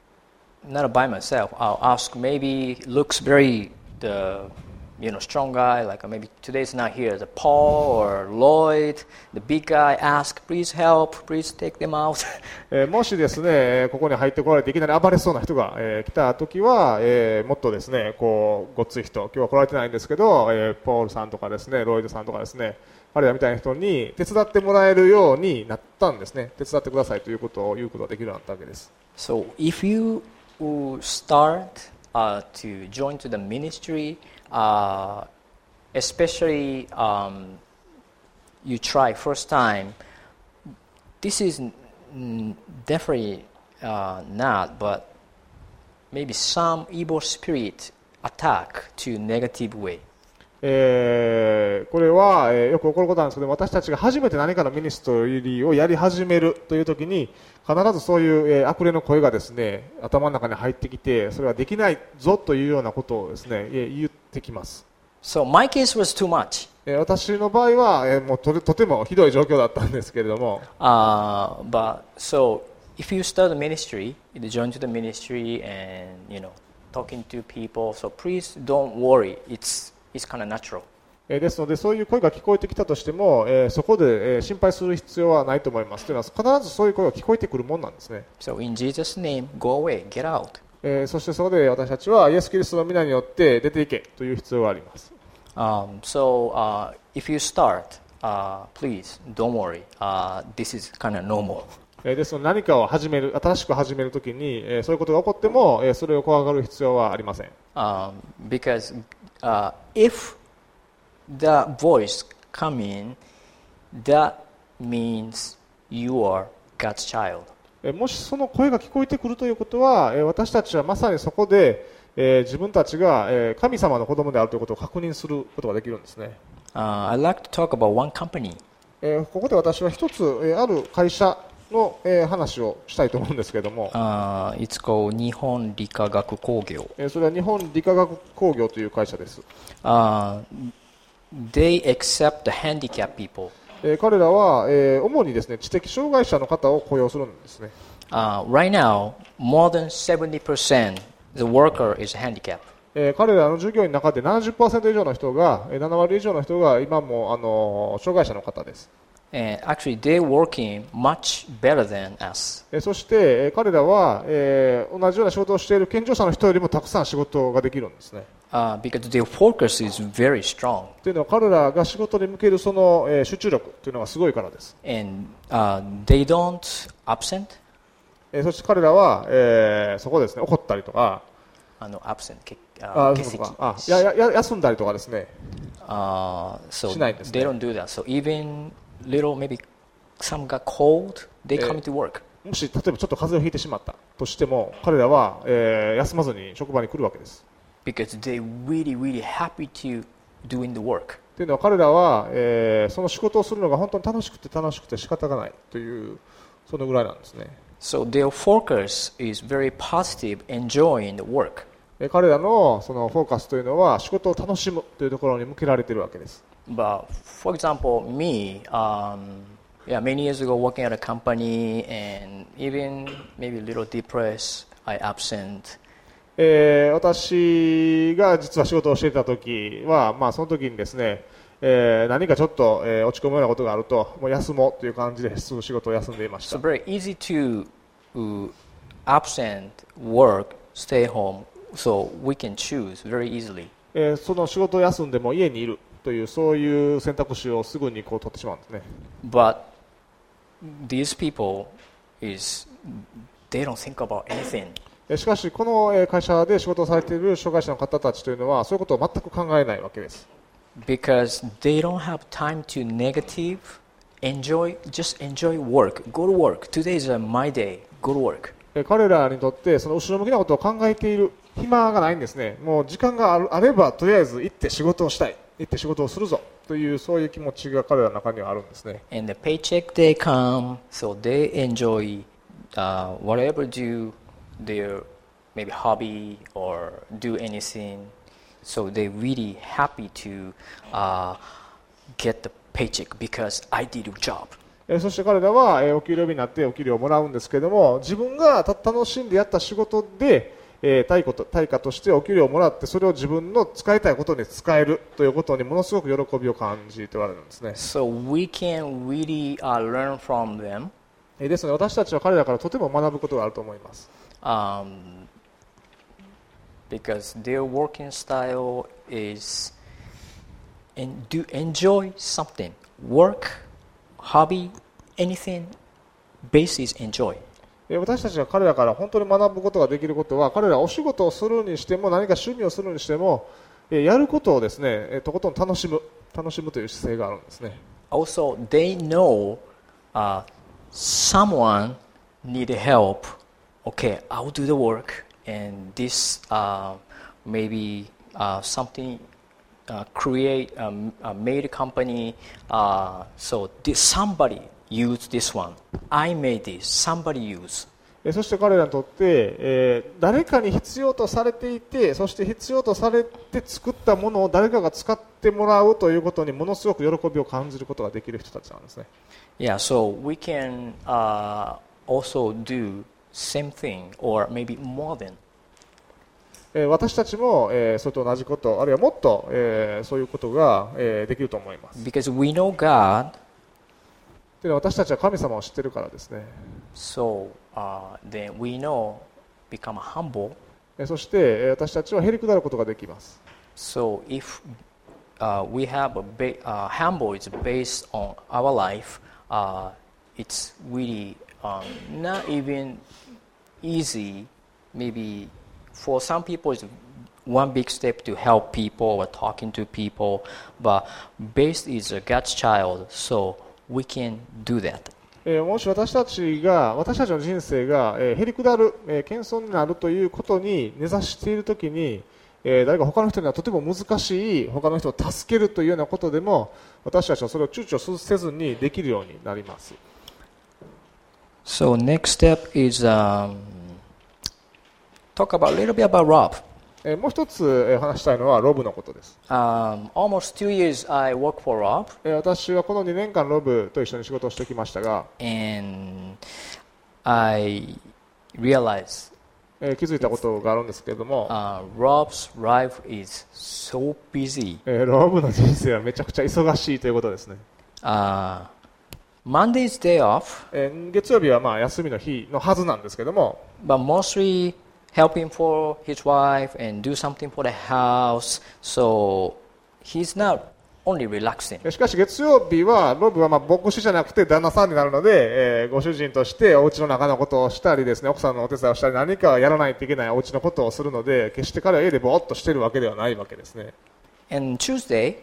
not by myself, I'll ask maybe looks very the you know strong guy, like maybe today's not here, the Paul or Lloyd, the big guy. Ask, please help, please take them out. えーもしですね、えーここに入ってこられていきなり暴れそうな人が、えー来た時は、えーもっとですね、こうごっつい人、今日は来られてないんですけど、えーポールさんとかですね、ロイドさんとかですね、彼らみたいな人に手伝ってもらえるようになったんですね。手伝ってくださいということを言うことができるようになったわけです。 So if you start uh, to join to the ministry, uh, especially um, you try first time, this is mm, definitely uh, not, but maybe some evil spirit attack to negative way. えーこれは、えーよく起こることなんですけど、私たちが初めて何かのミニストリーをやり始めるというときに、必ずそういう、えー悪霊の声がですね、頭の中に入ってきて、それはできないぞというようなことをですね、えー言ってきます。 So my case was too much. えー私の場合は、えーもうと、とてもひどい状況だったんですけれども、 Uh, but so if you start a ministry, you join to the ministry and you know talking to people. So please don't worry. It's it's kind of natural. えーですので、そういう声が聞こえてきたとしても、えーそこで、えー心配する必要はないと思います。というのは、必ずそういう声が聞こえてくるものなんですね。 So in Jesus' name, go away, get out. えーそしてそこで私たちはイエス・キリストの皆によって出ていけという必要があります。 Um, so uh, if you start, uh, please don't worry. Uh, this is kind of normal. えーですので、何かを始める、新しく始めるときに、えーそういうことが起こっても、えーそれを怖がる必要はありません。 Um, because uh, if the voice come in, that means you are God's child. えーもしその声が聞こえてくるということは、えー私たちはまさにそこで、えー自分たちが、えー神様の子供であるということを確認することができるんですね。 Uh, I'd like to talk about one company. えーここで私は一つ、えーある会社の、えー話をしたいと思うんですけれども、 Uh, it's called 日本理化学工業. えーそれは日本理化学工業という会社です。 Uh, they accept the handicapped people. えー彼らは、えー主にですね、知的障害者の方を雇用するんですね。 Uh, right now, more than seventy percent the worker is handicapped. えー彼らの従業員の中で ななじゅっパーセント 以上の人が、えーなな割以上の人が今もあの障害者の方です。 And actually, they're working much better than us. えーそして、えー彼らは、えー同じような仕事をしている健常者の人よりもたくさん仕事ができるんですね。 Uh, because their focus is very strong. というのは彼らが仕事に向けるその、えー集中力というのがすごいからです。 And uh, they don't absent. えーそして彼らは、えーそこですね、怒ったりとか、 Uh, no, absent. けあ uh, そうか欠席。 あややや休んだりとかですね、 Uh, so しないんですね。 they don't do that. So even little, maybe some got cold, they come Eh. to work. もし例えばちょっと風邪をひいてしまったとしても、彼らは、えー休まずに職場に来るわけです。 Because they really, really happy to doing the work. というのは彼らは、えーその仕事をするのが本当に楽しくて楽しくて仕方がないというそのぐらいなんですね。 So their focus is very positive, enjoying the work. えー彼らのそのフォーカスというのは仕事を楽しむというところに向けられているわけです。 But for example, me, um, yeah, many years ago working at a company and even maybe a little depressed, I absent. えー私が実は仕事をしていた時は、まあ、その時にですね、えー何かちょっと、えー落ち込むようなことがあるともう休もうという感じですぐ仕事を休んでいまし So た。 very easy to uh, absent, work, stay home. So we can choose very easily. えーその仕事を休んでも家にいるというそういう選択肢をすぐにこう取ってしまうんですね。 But these people is they don't think about anything. えーしかしこのえー会社で仕事をされている障害者の方たちというのはそういうことを全く考えないわけです。 Because they don't have time to negative, enjoy, just enjoy work. Go to work. Today is uh, my day. Go to work. えー彼らにとってその後ろ向きなことを考えている暇がないんですね。もう時間があるあればとりあえず行って仕事をしたい、行って仕事をするぞというそういう気持ちが彼らの中にはあるんですね。 And the paycheck they come, so they enjoy uh, whatever do their maybe hobby or do anything. So they're really happy to uh, get the paycheck because I did a job. えーそして彼らは、えーお給料日になってお給料をもらうんですけれども、自分がた楽しんでやった仕事で、えー対価と対価としてお給料をもらって、それを自分の使いたいことに使えるということにものすごく喜びを感じておられるんですね。 So we can really uh, learn from them. えーですので私たちは彼らからとても学ぶことがあると思います。 Um, because their working style is and do enjoy something, work, hobby, anything. Base is enjoy. えー私たちが彼らから本当に学ぶことができることは、彼らはお仕事をするにしても何か趣味をするにしても、えーやることをですね、えーとことん楽しむ楽しむという姿勢があるんですね。 Also, they know uh, someone need help. Okay, I'll do the work, and this uh, maybe uh, something uh, create um, a made company. Uh, so this, somebody use this one. I made this. Somebody use. えーそして彼らにとって、えー誰かに必要とされていて、そして必要とされて作ったものを誰かが使ってもらうということにものすごく喜びを感じることができる人たちなんですね。 Yeah, so we can uh, also do same thing or maybe more than. えー私たちも、えーそれと同じこと、あるいはもっと、えーそういうことが、えーできると思います。 Because we know God, で私たちは神様を知っているからですね。 so uh, then we know become humble. えーそして、えー私たちはへりくだることができます。 So if uh, we have a ba- uh, humble is based on our life, uh, it's really um, not even easy. Maybe for some people it's one big step to help people or talking to people, but based is a God's child, so we can do that. えーもし私たちが私たちの人生が、えーへりくだる、えー謙遜になるということに根ざしているときに、えー誰か他の人にはとても難しい他の人を助けるというようなことでも私たちはそれを躊躇せずにできるようになります。 So next step is um, talk about a little bit about Rob. えーもう一つ、えー話したいのはロブのことです。 Um, almost two years I work for Rob, えー私はこのにねんかんロブと一緒に仕事をしてきましたが、 and I realized えー気づいたことがあるんですけれども、 uh, Rob's life is so busy. えーロブの人生はめちゃくちゃ忙しいということですね。 Uh, Monday's day off, えー月曜日はまあ休みの日のはずなんですけども、 but mostly helping for his wife and do something for the house. So he's not only relaxing. しかし月曜日はロブはまあ牧師じゃなくて旦那さんになるので、えーご主人としてお家の中のことをしたりですね、奥さんのお手伝いをしたり何かやらないといけないお家のことをするので、決して彼は家でぼーっとしているわけではないわけですね。 And Tuesday,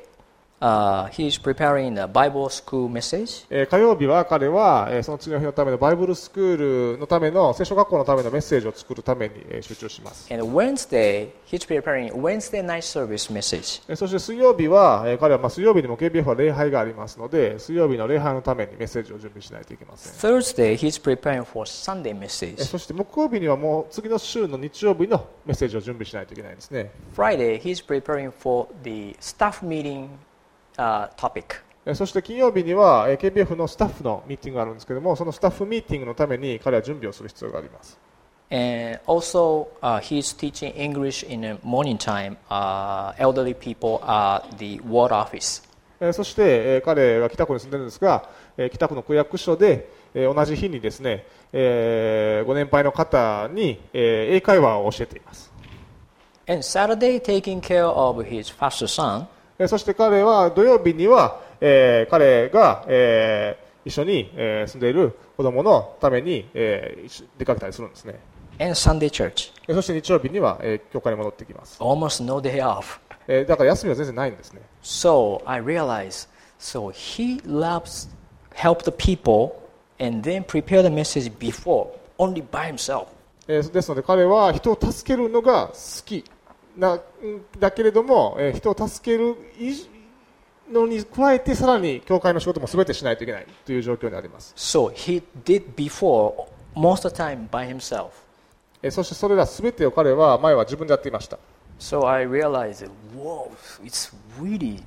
uh, he's preparing a Bible school message. えー火曜日は彼は、えーその次の日のためのバイブルスクールのための聖書学校のためのメッセージを作るために、えー集中します。 And Wednesday, he's preparing Wednesday night service message. えーそして水曜日は、えー彼はまあ水曜日にも ケービーエフ は礼拝がありますので、水曜日の礼拝のためにメッセージを準備しないといけません。 Thursday, he's preparing for Sunday えー message. そして木曜日にはもう次の週の日曜日のメッセージを準備しないといけないですね。 Friday, he's preparing for the staff meeting uh, topic. えーそして金曜日には、えーケービーエフ のスタッフのミーティングがあるんですけども、そのスタッフミーティングのために彼は準備をする必要があります。 And also, uh, he's teaching English in the morning time. Uh, elderly people at the ward office. えーそして、えー彼は北区に住んでるんですが、えー北区の区役所で、えー同じ日にですね、えーご年配の方に、えー英会話を教えています。 And Saturday, taking care of his foster son. えーそして彼は土曜日には、えー彼が、えー一緒に、えー住んでいる子供のために、えー一緒出かけたりするんですね。 And Sunday church. えーそして日曜日には、えー教会に戻ってきます。 Almost no day off. えーだから休みは全然ないんですね。 So I realized, so he loves help the people and then prepare the message before, only by himself. えー、ですので彼は人を助けるのが好きなだけれども、えー、人を助けるのに加えてさらに教会の仕事も全てしないといけないという状況にあります。 So he did before most of the time by himself. えー、そしてそれら全てを彼は前は自分でやっていました。 So I realized, whoa, it's really,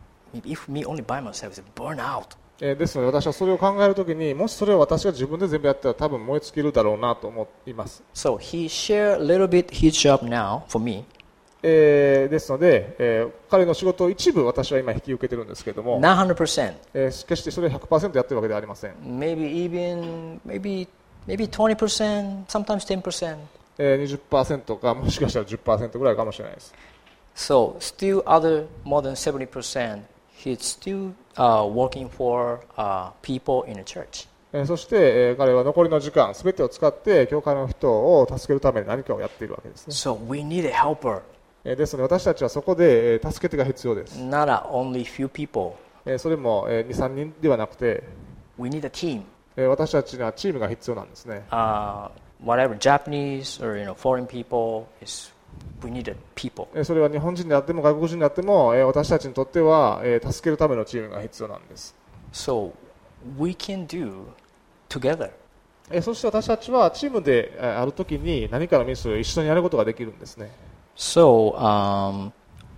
if me only by myself, it's burn out. えー、ですので私はそれを考えるときに、もしそれを私が自分で全部やったら多分燃え尽きるだろうなと思います。 So he shared a little bit his job now for me. えー、ですので、えー、彼の仕事を一部私は今引き受けてるんですけれども、 Not one hundred percent. えー、決してそれを ひゃくパーセント やってるわけではありません。 Maybe even, maybe, maybe twenty percent, sometimes ten percent. えー、にじゅっパーセント かもしかしたら じゅっパーセント ぐらいかもしれないです。 So still other more than seventy percent, he's still uh, working for uh, people in the church. えー、そして、えー、彼は残りの時間すべてを使って教会の人を助けるために何かをやっているわけですね。 So we need a helper. えー、ですので私たちはそこで、えー、助け手が必要です。 Not a only few people. えー、それも、えー、にさんにんではなくて、 We need a team. えー、私たちにはチームが必要なんですね。 Uh, whatever Japanese or you know foreign people is, we need a people. えー、それは日本人であっても外国人であっても、えー、私たちにとっては、えー、助けるためのチームが必要なんです。 So we can do together. えー、そして私たちはチームで、えー、あるときに何かのミスを一緒にやることができるんですね。 So um,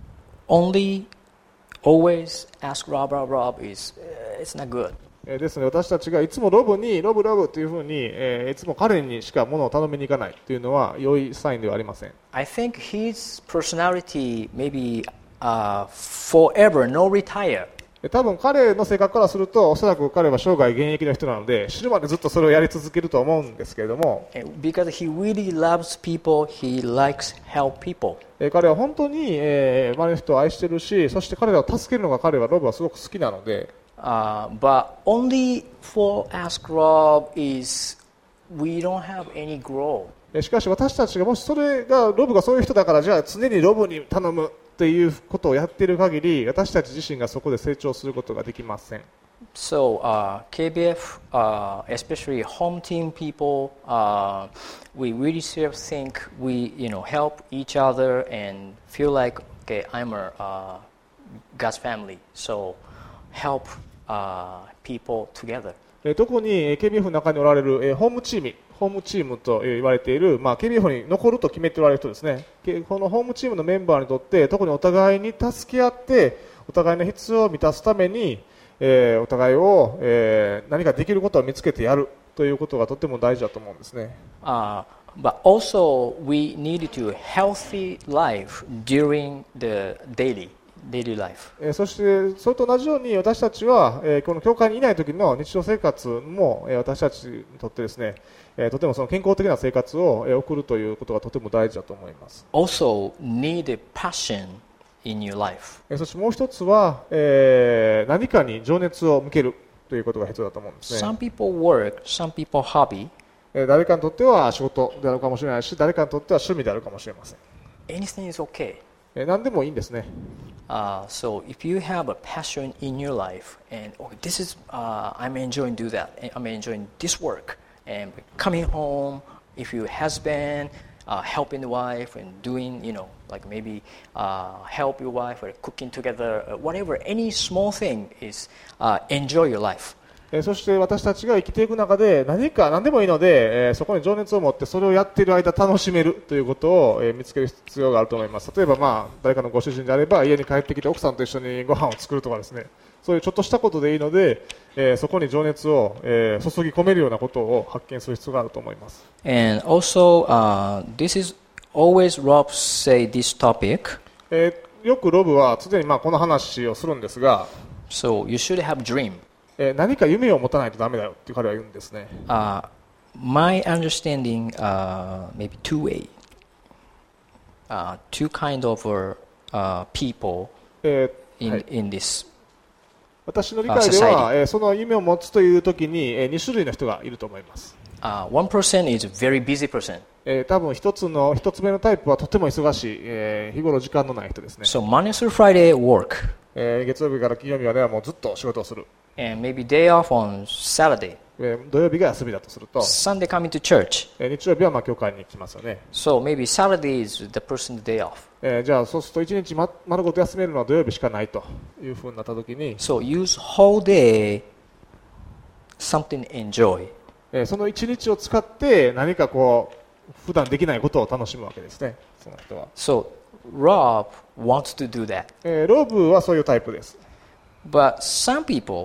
only always ask Rob, Rob, Rob is uh, it's not good. えー、ですので私たちがいつもロブにロブロブというふうに、えー、いつも彼にしか物を頼みに行かないというのは良いサインではありません。 I think his personality maybe uh, forever no retire. 多分彼の性格からするとおそらく彼は生涯現役の人なので死ぬまでずっとそれをやり続けると思うんですけれども、 Because he really loves people, he likes help people. 彼は本当に、えー、周りの人を愛しているし、そして彼らを助けるのが彼はロブはすごく好きなので、 Uh, but only for Ask Rob is we don't have any grow. しかし私たちがもしそれがロブがそういう人だからじゃあ常にロブに頼むということをやっている限り私たち自身がそこで成長することができません。 So uh, K B F, uh, especially home team people, uh, we really think we you know help each other and feel like okay I'm a uh, God's family. So help uh, people together. 特に ケービーエフ の中におられるホームチーム、ホームチームと言われている、まあ、ケービーエフ に残ると決めておられる人ですね。このホームチームのメンバーにとって特にお互いに助け合ってお互いの必要を満たすために、えー、お互いを、えー、何かできることを見つけてやるということがとても大事だと思うんですね。 Uh, but also we need to healthy life during the daily. daily life. そしてそれと同じように私たちはこの教会にいない時の日常生活も私たちにとってですね、とてもその健康的な生活を送るということがとても大事だと思います。 Also need a passion in your life. そしてもう一つは、えー、何かに情熱を向けるということが必要だと思うんですね。 Some people work, some people hobby. 誰かにとっては仕事であるかもしれないし、誰かにとっては趣味であるかもしれません。 Anything is okay. 何でもいいんですね。 Uh, so if you have a passion in your life and okay, this is uh, I'm enjoying do that and I'm enjoying this work and coming home if your husband uh, helping the wife and doing you know like maybe uh, help your wife or cooking together uh, whatever any small thing is uh, enjoy your life. そして私たちが生きていく中で何か何でもいいので、そこに情熱を持ってそれをやっている間楽しめるということを見つける必要があると思います。例えば、まあ、誰かのご主人であれば家に帰ってきて奥さんと一緒にご飯を作るとかですね、そういうちょっとしたことでいいので、えー、そこに情熱を、えー、注ぎ込めるようなことを発見する必要があると思います。 And also, uh, this is always Rob say this topic. えー、よくロブは常にまあこの話をするんですが、 So you should have dream. 何か夢を持たないとダメだよって彼は言うんですね。 Uh, my understanding, uh, maybe two way, uh, two kind of uh, people in in this. 私の理解では、その夢を持つというときにに種類の人がいると思います。 Uh, one person is a very busy person. 多分一つの一つ目のタイプはとても忙しい、えー、日頃時間のない人ですね。 So Monday through Friday work. えー、月曜日から金曜日まではもうずっと仕事をする。 And maybe day off on Saturday. えー土曜日が休みだとすると、 Sunday coming to church. えー日曜日はまあ教会に来ますよね。 So maybe Saturday is the person's day off. えーじゃあそうするといちにちま丸ごと休めるのは土曜日しかないというふうになったときに、 So use whole day something enjoy. えーそのいちにちを使って何かこう普段できないことを楽しむわけですね、その人は。 So Rob wants to do that. えーロブはそういうタイプです。 But some people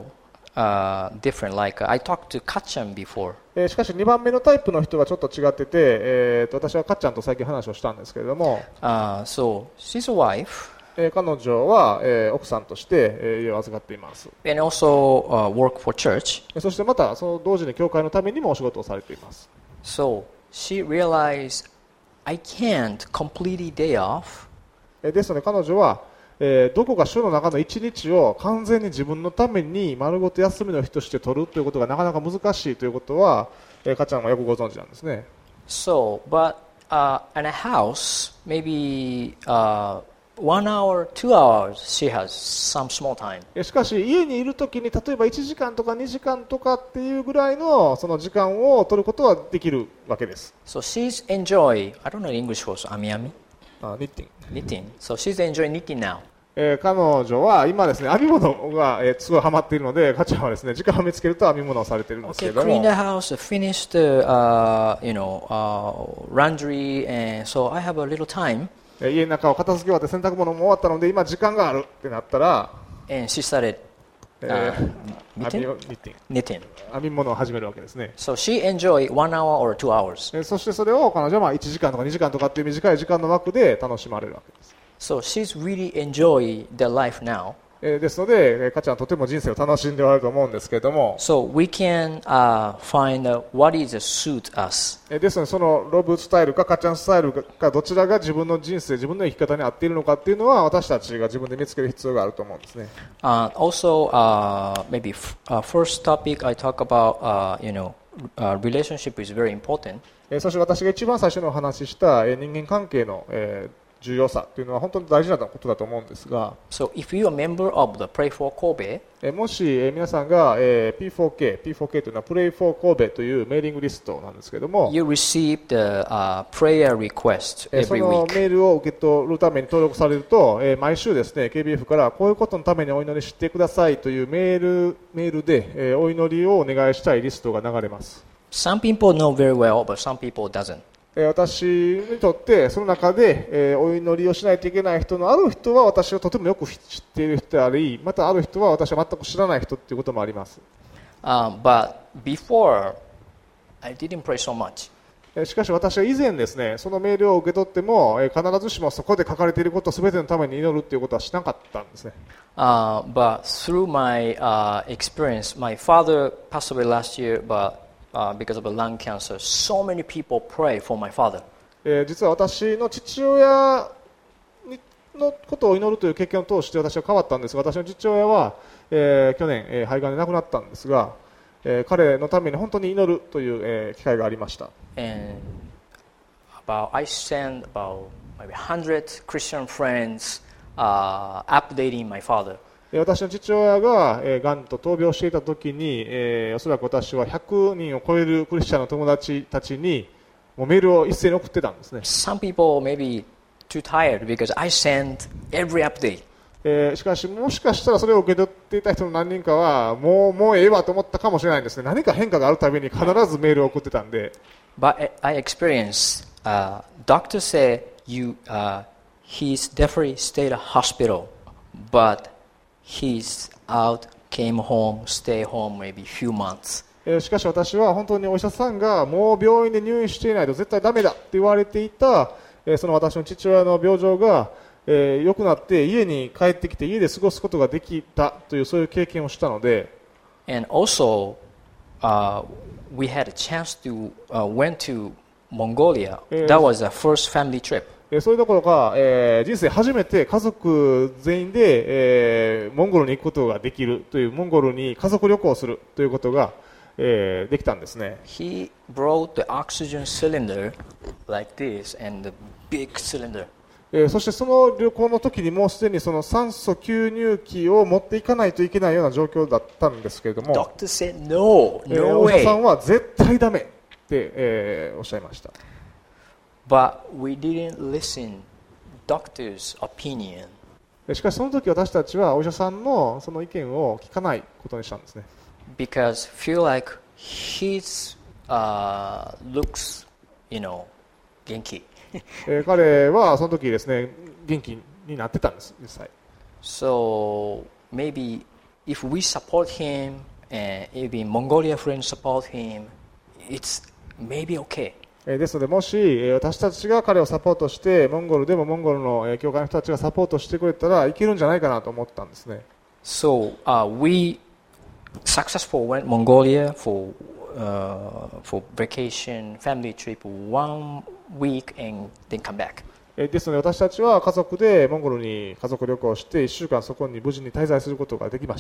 are different. Like uh, I talked to Kachan before. えーしかしにばんめのタイプの人はちょっと違ってて、えーと私はかっちゃんと最近話をしたんですけれども、 Uh, so she's a wife えー彼女は、えー奥さんとして、えー家を預かっています。 and also uh, work for church. えーそしてまたその同時に教会のためにもお仕事をされています。 So she realized I can't completely day off えーですので彼女は、えーどこか週の中のいちにちを完全に自分のために丸ごと休みの日として取るということがなかなか難しいということは、えーかっちゃんはよくご存知なんですね。 So, but uh, in a house, maybe uh, one hour, two hours, she has some small time. えーしかし家にいるときに例えばいちじかんとかにじかんとかっていうぐらいのその時間を取ることはできるわけです。 So she's enjoy. I don't know the English word. Ami ami あニッティング knitting. So she's enjoying knitting now. えー彼女は今ですね編み物が、えーすごいハマっているので、かっちゃんはですね時間を見つけると編み物をされているんですけ Okay, れど clean も、 the house, finish the uh, you know uh, laundry, and so I have a little time. えー家の中を片付け終わって洗濯物も終わったので今時間があるってなったら、 And she started え uh, ー編み knitting. をニッティング Knitting. 編み物を始めるわけですね。 So she enjoy one hour or two hours. えーそしてそれを彼女はまあいちじかんとかにじかんとかっていう短い時間の枠で楽しまれるわけです。 So she's really enjoy the life now. えーですので、えーかっちゃんはとても人生を楽しんでおられると思うんですけれども、 So we can uh, find uh, what is a suit us. えーですのでそのロブスタイルかかっちゃんスタイルかどちらが自分の人生自分の生き方に合っているのかっていうのは私たちが自分で見つける必要があると思うんですね。 Uh, also, uh, maybe f- uh, first topic I talk about, uh, you know, uh, relationship is very important. えーそして私が一番最初にお話しした、えー人間関係の、えー重要さというのは本当に大事なことだと思うんですが、 So if you are a member of the Pray for Kobe, えーもし、えー皆さんが、えー ピーフォーケー、ピーフォーケー というのは Pray for Kobe というメーリングリストなんですけれども、 you receive the uh, prayer request えーそ every の week. メールを受け取るために登録されると、えー毎週ですね ケービーエフ からこういうことのためにお祈りしてくださいというメールメールで、えーお祈りをお願いしたいリストが流れます。 Some people know very well, but some people doesn't. えー私にとってその中で、えーお祈りをしないといけない人のある人は私をとてもよく知っている人であり、またある人は私は全く知らない人ということもあります。 Um, but before, I didn't pray so much. えーしかし私は以前ですねそのメールを受け取っても、えー必ずしもそこで書かれていることすべてのために祈るということはしなかったんですね。 Uh, but through my uh, experience, my father passed away last year, but uh, because of a lung cancer, so many people pray for my father. えー実は私の父親にのことを祈るという経験を通して私は変わったんですが、私の父親は、えー去年、えー肺がんで亡くなったんですが、えー彼のために本当に祈るという、えー機会がありました。 And about I sent about maybe one hundred Christian friends uh, updating my father. えー私の父親が、えー、がんと闘病していた時に、えーおそらく私はひゃくにんを超えるクリスチャンの友達たちにもうメールを一斉に送ってたんですね。 Some people maybe too tired because I send every update. えーしかしもしかしたらそれを受け取っていた人の何人かはもうもうええわと思ったかもしれないんですね。何か変化があるたびに必ずメールを送ってたんで、 But I- I experienced, uh, doctor said you, uh, he's definitely stayed at hospital, but he's out, came home, stay home maybe few months. えーしかし私は本当にお医者さんがもう病院で入院していないと絶対ダメだって言われていた、えーその私の父親の病状が、えー良くなって家に帰ってきて家で過ごすことができたというそういう経験をしたので、 And also, uh, we had a chance to uh, went to Mongolia. Yes. That was the first family trip. えーそういうところが、えー人生初めて家族全員で、えーモンゴルに行くことができるというモンゴルに家族旅行をするということが、えーできたんですね。 He brought the oxygen cylinder like this and the big cylinder. えー、そしてその旅行の時にもうすでにその酸素吸入器を持っていかないといけないような状況だったんですけれども、 Doctor said no, えー no お医者さん way. は絶対ダメって、えーおっしゃいました。 But we didn't listen doctor's opinion. しかしその時私たちはお医者さんのその意見を聞かないことにしたんですね。 Because feel like his uh, looks, you know, genki. えー彼はその時ですね、元気になってたんです、実際。 So maybe if we support him and even Mongolia friends support him, it's maybe okay. えーですので、もしえー私たちが彼をサポートして、モンゴルでもモンゴルのえー教会の人たちがサポートしてくれたらいけるんじゃないかなと思ったんですね。 So uh, we successful went Mongolia for uh, for vacation, family trip, one week and then come back. えーですので、私たちは家族でモンゴルに家族旅行していっしゅうかんそこに無事に滞在することができました。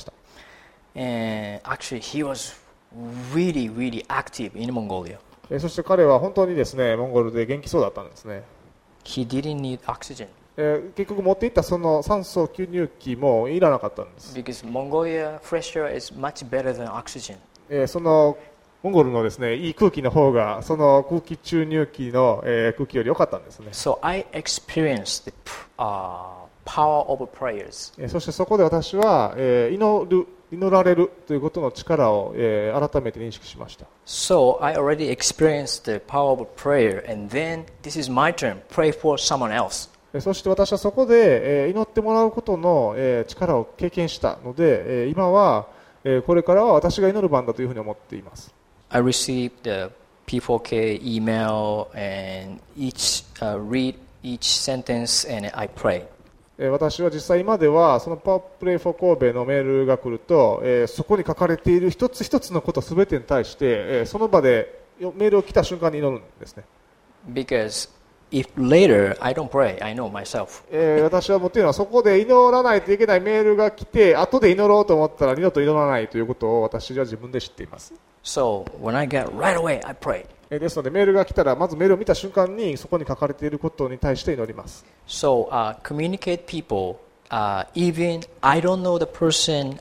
And actually, he was really, really active in Mongolia. えーそして彼は本当にですね、モンゴルで元気そうだったんですね。 He didn't need oxygen えー結局持っていったその酸素吸入器もいらなかったんです。 because Mongolia fresh air is much better than oxygen. えーそのモンゴルのですね、いい空気の方がその空気注入器の、えー空気より良かったんですね。 So I experienced the uh, power of prayers. えーそしてそこで私は、えー祈る祈られるということの力を、えー改めて認識しました。 So I already experienced the power of prayer, and then this is my turn. Pray for someone else. えーそして私はそこで、えー祈ってもらうことの、えー力を経験したので、えー今は、えーこれからは私が祈る番だというふうに思っています。 I received the P four K email and each uh, read each sentence and I pray. えー私は実際今ではそのパワープレイフォー神戸のメールが来ると、えーそこに書かれている一つ一つのことすべてに対して、えーその場でよメールを来た瞬間に祈るんですね。 Because if later I don't pray, I know myself. えー私はもうというのはそこで祈らないといけないメールが来て後で祈ろうと思ったら二度と祈らないということを私は自分で知っています。 So when I get right away, I pray. えーですのでメールが来たらまずメールを見た瞬間にそこに書かれていることに対して祈ります。 So uh, communicate people, uh, even I don't know the person,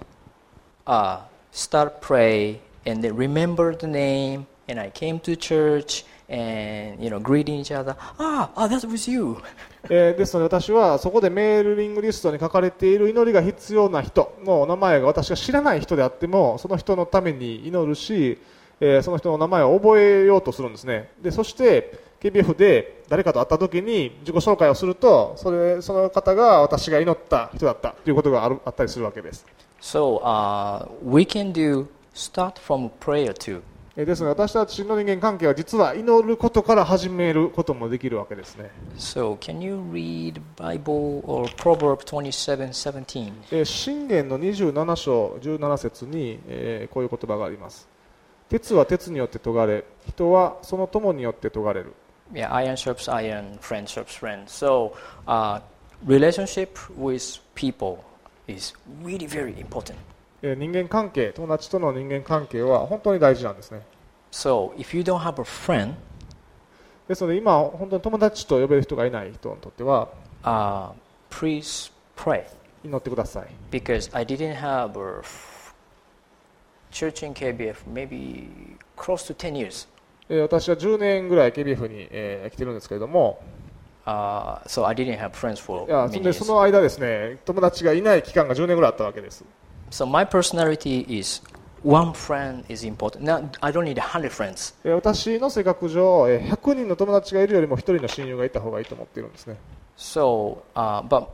uh, start pray and then remember the name and I came to church and you know greeting each other. Ah, ah, that was you. えーですので私はそこでメールリングリストに書かれている祈りが必要な人のお名前が私が知らない人であってもその人のために祈るし、えーその人の名前を覚えようとするんですね。でそして ケービーエフ で誰かと会った時に自己紹介をするとそれその方が私が祈った人だったということがあるあったりするわけです。 So uh, we can do start from prayer too. えーですので私たちの人間関係は実は祈ることから始めることもできるわけですね。 So can you read Bible or Proverbs twenty-seven seventeen? えー箴言のにじゅうなな章じゅうなな節に、えーこういう言葉があります。鉄は鉄によって研がれ、人はその友によって研がれる。 Yeah, iron sharps iron, friend sharps friend. So uh, relationship with people is really very important. えー人間関係、友達との人間関係は本当に大事なんですね。 So if you don't have a friend, ですので今本当に友達と呼べる人がいない人にとっては uh, please pray 祈ってください。 because I didn't have a f- church in K B F maybe close to ten years. えー私はじゅうねんぐらい ケービーエフ に、えー来てるんですけれども、 Uh, so I didn't have friends for いや many で years. その間ですね、友達がいない期間がじゅうねんぐらいあったわけです。 So my personality is one friend is important. Now, I don't need a hundred friends. えー私の性格上、えーひゃくにんの友達がいるよりもひとりの親友がいた方がいいと思っているんですね。 So, uh, but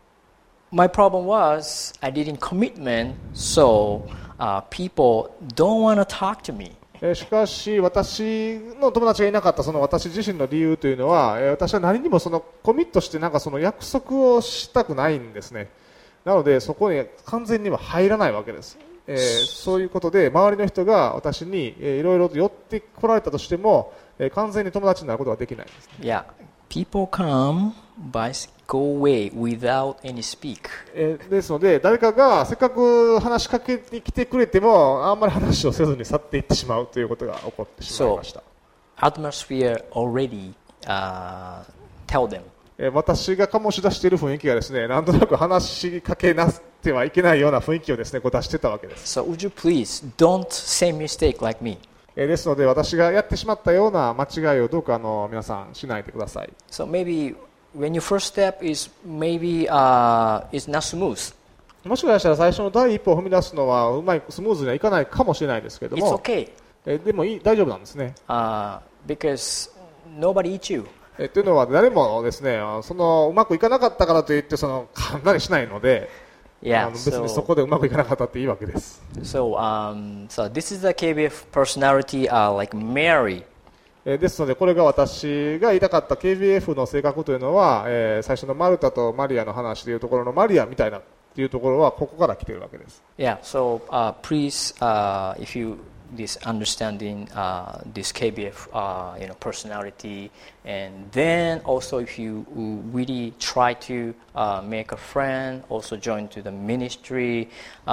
my problem was I didn't commitment, so uh, people don't want to talk to me. えーしかし私の友達がいなかったその私自身の理由というのは、えー私は何にもそのコミットしてなんかその約束をしたくないんですね。なのでそこに完全には入らないわけです。えーそういうことで周りの人が私に、えーいろいろと寄ってこられたとしても、えー完全に友達になることができないんです。 Yeah, people come but go away without any speak. えーですので誰かがせっかく話しかけに来てくれてもあんまり話をせずに去っていってしまうということが起こってしまいました。 Atmosphere already uh, tell them えー、私が醸し出している雰囲気がですね、なんとなく話しかけなくてはいけないような雰囲気をですね、こう出してたわけです。 So would you please don't same mistake like me? えー、ですので私がやってしまったような間違いをどうかあの皆さんしないでください。 So maybe when your first step is maybe uh, is not smooth. もしかしたら最初の第一歩を踏み出すのはうまいスムーズにはいかないかもしれないですけれど It's も、 okay. えー、でもいい大丈夫なんですね。 Uh, because nobody eats you. えー、というのは誰もですね、そのうまくいかなかったからといってそのかなりしないので、 Yeah. あの別に So そこでうまくいかなかったっていいわけです。 so um so this is the ケービーエフ personality uh, like Mary. えー、ですのでこれが私が言いたかった ケービーエフ の性格というのは、えー、最初のマルタとマリアの話でいうところのマリアみたいなっていうところはここから来ているわけです。 Yeah. So uh, please, uh, if you this understanding uh, this ケービーエフ uh, you know personality, and then also if you really try to uh, make a friend, also join to the ministry.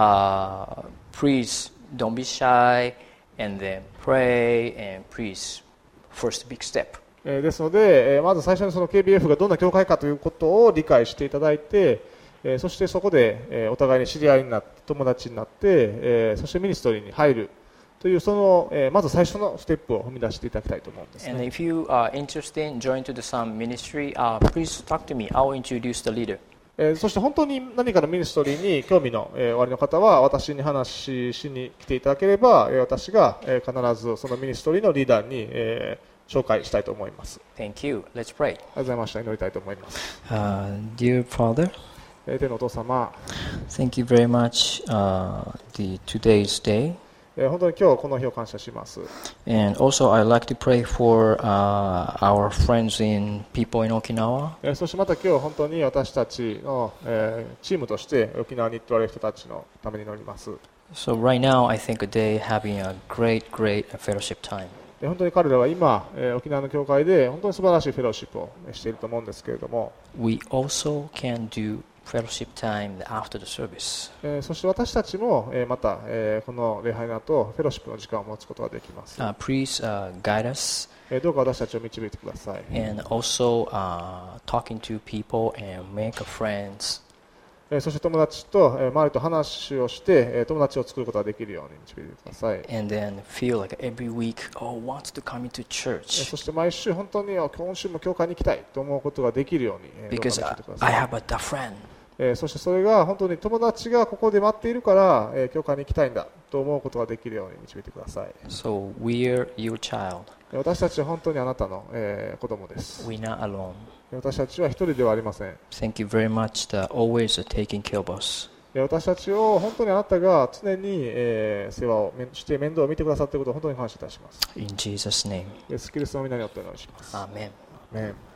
Uh, please don't be shy, and then pray, and please first big step. えー、ですので、えー、まず最初にその ケービーエフ がどんな教会かということを理解していただいて、えー、そしてそこで、えー、お互いに知り合いになって友達になって、えー、そしてミニストリーに入るというその、えー、まず最初のステップを踏み出していただきたいと思うんですね。 And if you are interested in joining to the some ministry, uh, please talk to me. I will introduce the leader. えー、そして本当に何かのミニストリーに興味の、えー、おありの方は私に話しに来ていただければ、えー、私が、えー、必ずそのミニストリーのリーダーに、えー、紹介したいと思います。 Thank you. Let's pray. ありがとうございました。祈りたいと思います。 Uh, dear Father, えー、天のお父様、 thank you very much uh, the today's day. えー、本当に今日この日を感謝します。 And also I'd like to pray for uh, our friends in people in Okinawa. えー、そしてまた今日本当に私たちの、えー、チームとして沖縄に行っておられる人たちのために祈ります。 So right now I think they having a great, great fellowship time. えー、本当に彼らは今、えー、沖縄の教会で本当に素晴らしいフェローシップをしていると思うんですけれども、 We also can do fellowship time after the service. えー、そして私たちも、えー、また、えー、この礼拝の後フェローシップの時間を持つことができます。 Uh, please uh, guide us えー、どうか私たちを導いてください。 and also uh, talking to people and make a friends. えー、そして友達と、えー、周りと話をして、えー、友達を作ることができるように導いてください。 And then feel like every week, oh, wants to come into えー、 church そして毎週本当に今週も教会に行きたいと思うことができるように、えー、どうか because 導 I, いてくださ I い。 have a, a friend. えー、そしてそれが本当に友達がここで待っているから、えー、教会に行きたいんだと思うことができるように導いてください。 So we're your child. えー、私たちは本当にあなたの、えー、子供です。 We're not alone. 私たちは一人ではありません。 Thank you very much that always taking care of us. 私たちを本当にあなたが常に、えー、世話をして面倒を見てくださっていることを本当に感謝いたします。 In Jesus' name. イエス・キリストの皆によってお願いします。 Amen. アーメン。